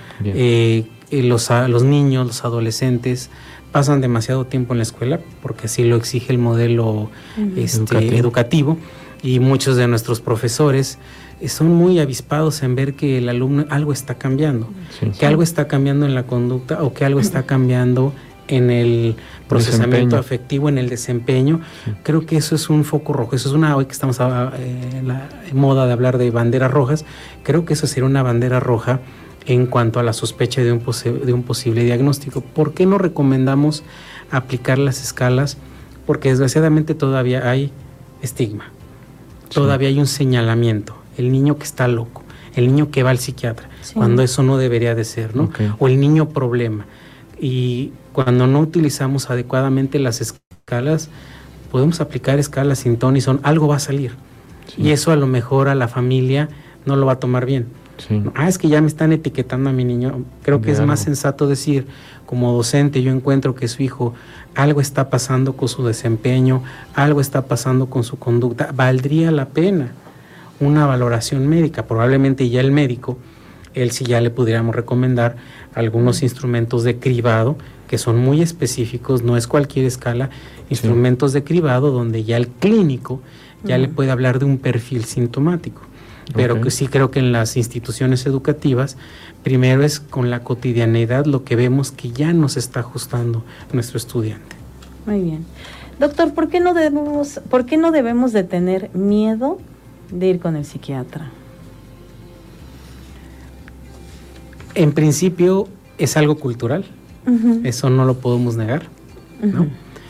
Los niños, los adolescentes pasan demasiado tiempo en la escuela porque así lo exige el modelo educativo, y muchos de nuestros profesores son muy avispados en ver que el alumno algo está cambiando, algo está cambiando en la conducta o que algo está cambiando en el procesamiento afectivo, en el desempeño. Creo que eso es un foco rojo. Eso es hoy que estamos en la moda de hablar de banderas rojas, creo que eso sería una bandera roja en cuanto a la sospecha de un posible diagnóstico. ¿Por qué no recomendamos aplicar las escalas? Porque desgraciadamente todavía hay estigma, todavía hay un señalamiento, el niño que está loco, el niño que va al psiquiatra, cuando eso no debería de ser, ¿no? O el niño problema. Y cuando no utilizamos adecuadamente las escalas, podemos aplicar escalas sin ton y son, algo va a salir. Y eso a lo mejor a la familia no lo va a tomar bien. Es que ya me están etiquetando a mi niño. Creo que es más sensato decir, como docente, yo encuentro que su hijo algo está pasando con su desempeño, algo está pasando con su conducta, valdría la pena una valoración médica. Probablemente ya el médico, él sí ya le pudiéramos recomendar algunos instrumentos de cribado que son muy específicos, no es cualquier escala, instrumentos de cribado donde ya el clínico ya le puede hablar de un perfil sintomático. Pero que sí creo que en las instituciones educativas, primero es con la cotidianidad lo que vemos que ya nos está ajustando nuestro estudiante. Muy bien. Doctor, ¿por qué no debemos de tener miedo de ir con el psiquiatra? En principio es algo cultural, eso no lo podemos negar, ¿no?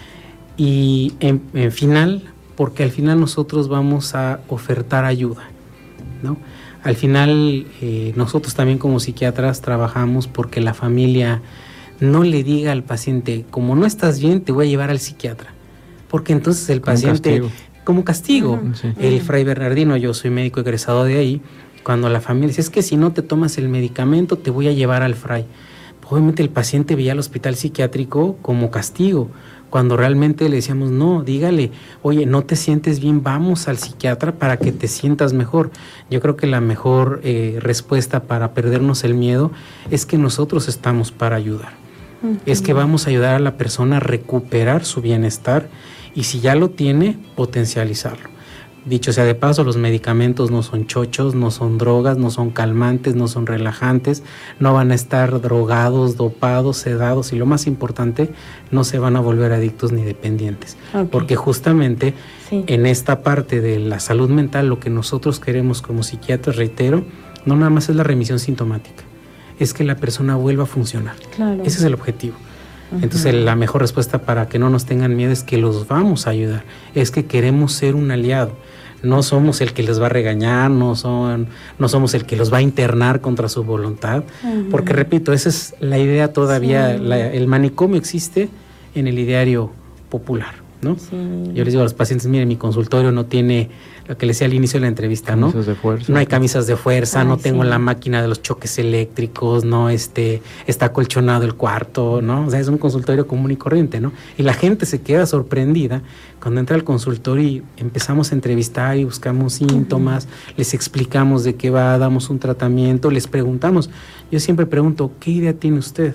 Y en final, porque al final nosotros vamos a ofertar ayuda, ¿no? Al final nosotros también como psiquiatras trabajamos porque la familia no le diga al paciente, como no estás bien, te voy a llevar al psiquiatra, porque entonces el paciente, como castigo, el Fray Bernardino, yo soy médico egresado de ahí, cuando la familia dice, es que si no te tomas el medicamento te voy a llevar al Fray. Obviamente el paciente veía al hospital psiquiátrico como castigo, cuando realmente le decíamos, no, dígale, oye, no te sientes bien, vamos al psiquiatra para que te sientas mejor. Yo creo que la mejor respuesta para perdernos el miedo es que nosotros estamos para ayudar. Es que vamos a ayudar a la persona a recuperar su bienestar y si ya lo tiene, potencializarlo. Dicho sea de paso, los medicamentos no son chochos, no son drogas, no son calmantes, no son relajantes, no van a estar drogados, dopados, sedados y lo más importante, no se van a volver adictos ni dependientes. Porque justamente en esta parte de la salud mental lo que nosotros queremos como psiquiatras, reitero, no nada más es la remisión sintomática, es que la persona vuelva a funcionar. Ese es el objetivo. Entonces la mejor respuesta para que no nos tengan miedo es que los vamos a ayudar, es que queremos ser un aliado. No somos el que les va a regañar, no somos el que los va a internar contra su voluntad, porque repito, esa es la idea todavía, el manicomio existe en el ideario popular, ¿no? Yo les digo a los pacientes, miren, mi consultorio no tiene lo que les decía al inicio de la entrevista, ¿no? Camisas de fuerza. No hay camisas de fuerza, no tengo la máquina de los choques eléctricos, no está acolchonado el cuarto, ¿no? O sea, es un consultorio común y corriente, ¿no? Y la gente se queda sorprendida cuando entra al consultorio y empezamos a entrevistar y buscamos síntomas, les explicamos de qué va, damos un tratamiento, les preguntamos. Yo siempre pregunto, ¿qué idea tiene usted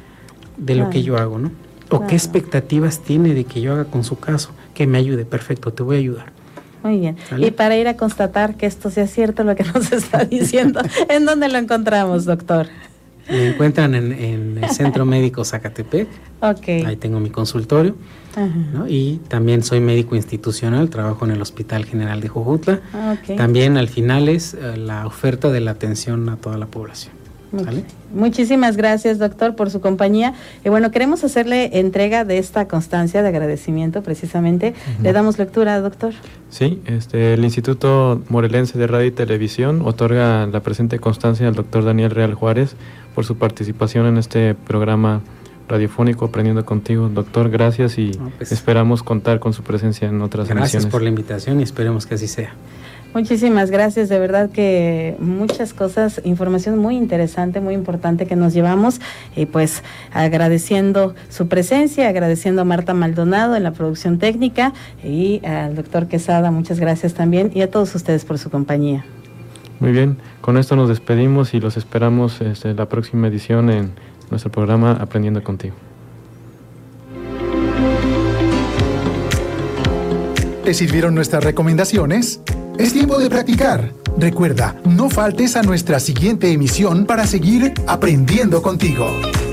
de lo que yo hago, ¿no? ¿O qué expectativas tiene de que yo haga con su caso? Que me ayude, perfecto, te voy a ayudar. Muy bien. ¿Vale? Y para ir a constatar que esto sea cierto lo que nos está diciendo, ¿en dónde lo encontramos, doctor? Me encuentran en el Centro Médico Zacatepec. Ahí tengo mi consultorio. ¿No? Y también soy médico institucional, trabajo en el Hospital General de Jojutla. También al final es la oferta de la atención a toda la población. ¿Sale? Muchísimas gracias, doctor, por su compañía. Y bueno, queremos hacerle entrega de esta constancia de agradecimiento precisamente. ¿Le damos lectura, doctor? Sí, el Instituto Morelense de Radio y Televisión otorga la presente constancia al doctor Daniel Real Juárez por su participación en este programa radiofónico Aprendiendo Contigo. Doctor, gracias y esperamos contar con su presencia en otras emisiones. Gracias por la invitación y esperemos que así sea. Muchísimas gracias, de verdad que muchas cosas, información muy interesante, muy importante que nos llevamos, y pues agradeciendo su presencia, agradeciendo a Marta Maldonado en la producción técnica y al doctor Quesada, muchas gracias también, y a todos ustedes por su compañía. Muy bien, con esto nos despedimos y los esperamos la próxima edición en nuestro programa Aprendiendo Contigo. ¿Te sirvieron nuestras recomendaciones? Es tiempo de practicar. Recuerda, no faltes a nuestra siguiente emisión para seguir aprendiendo contigo.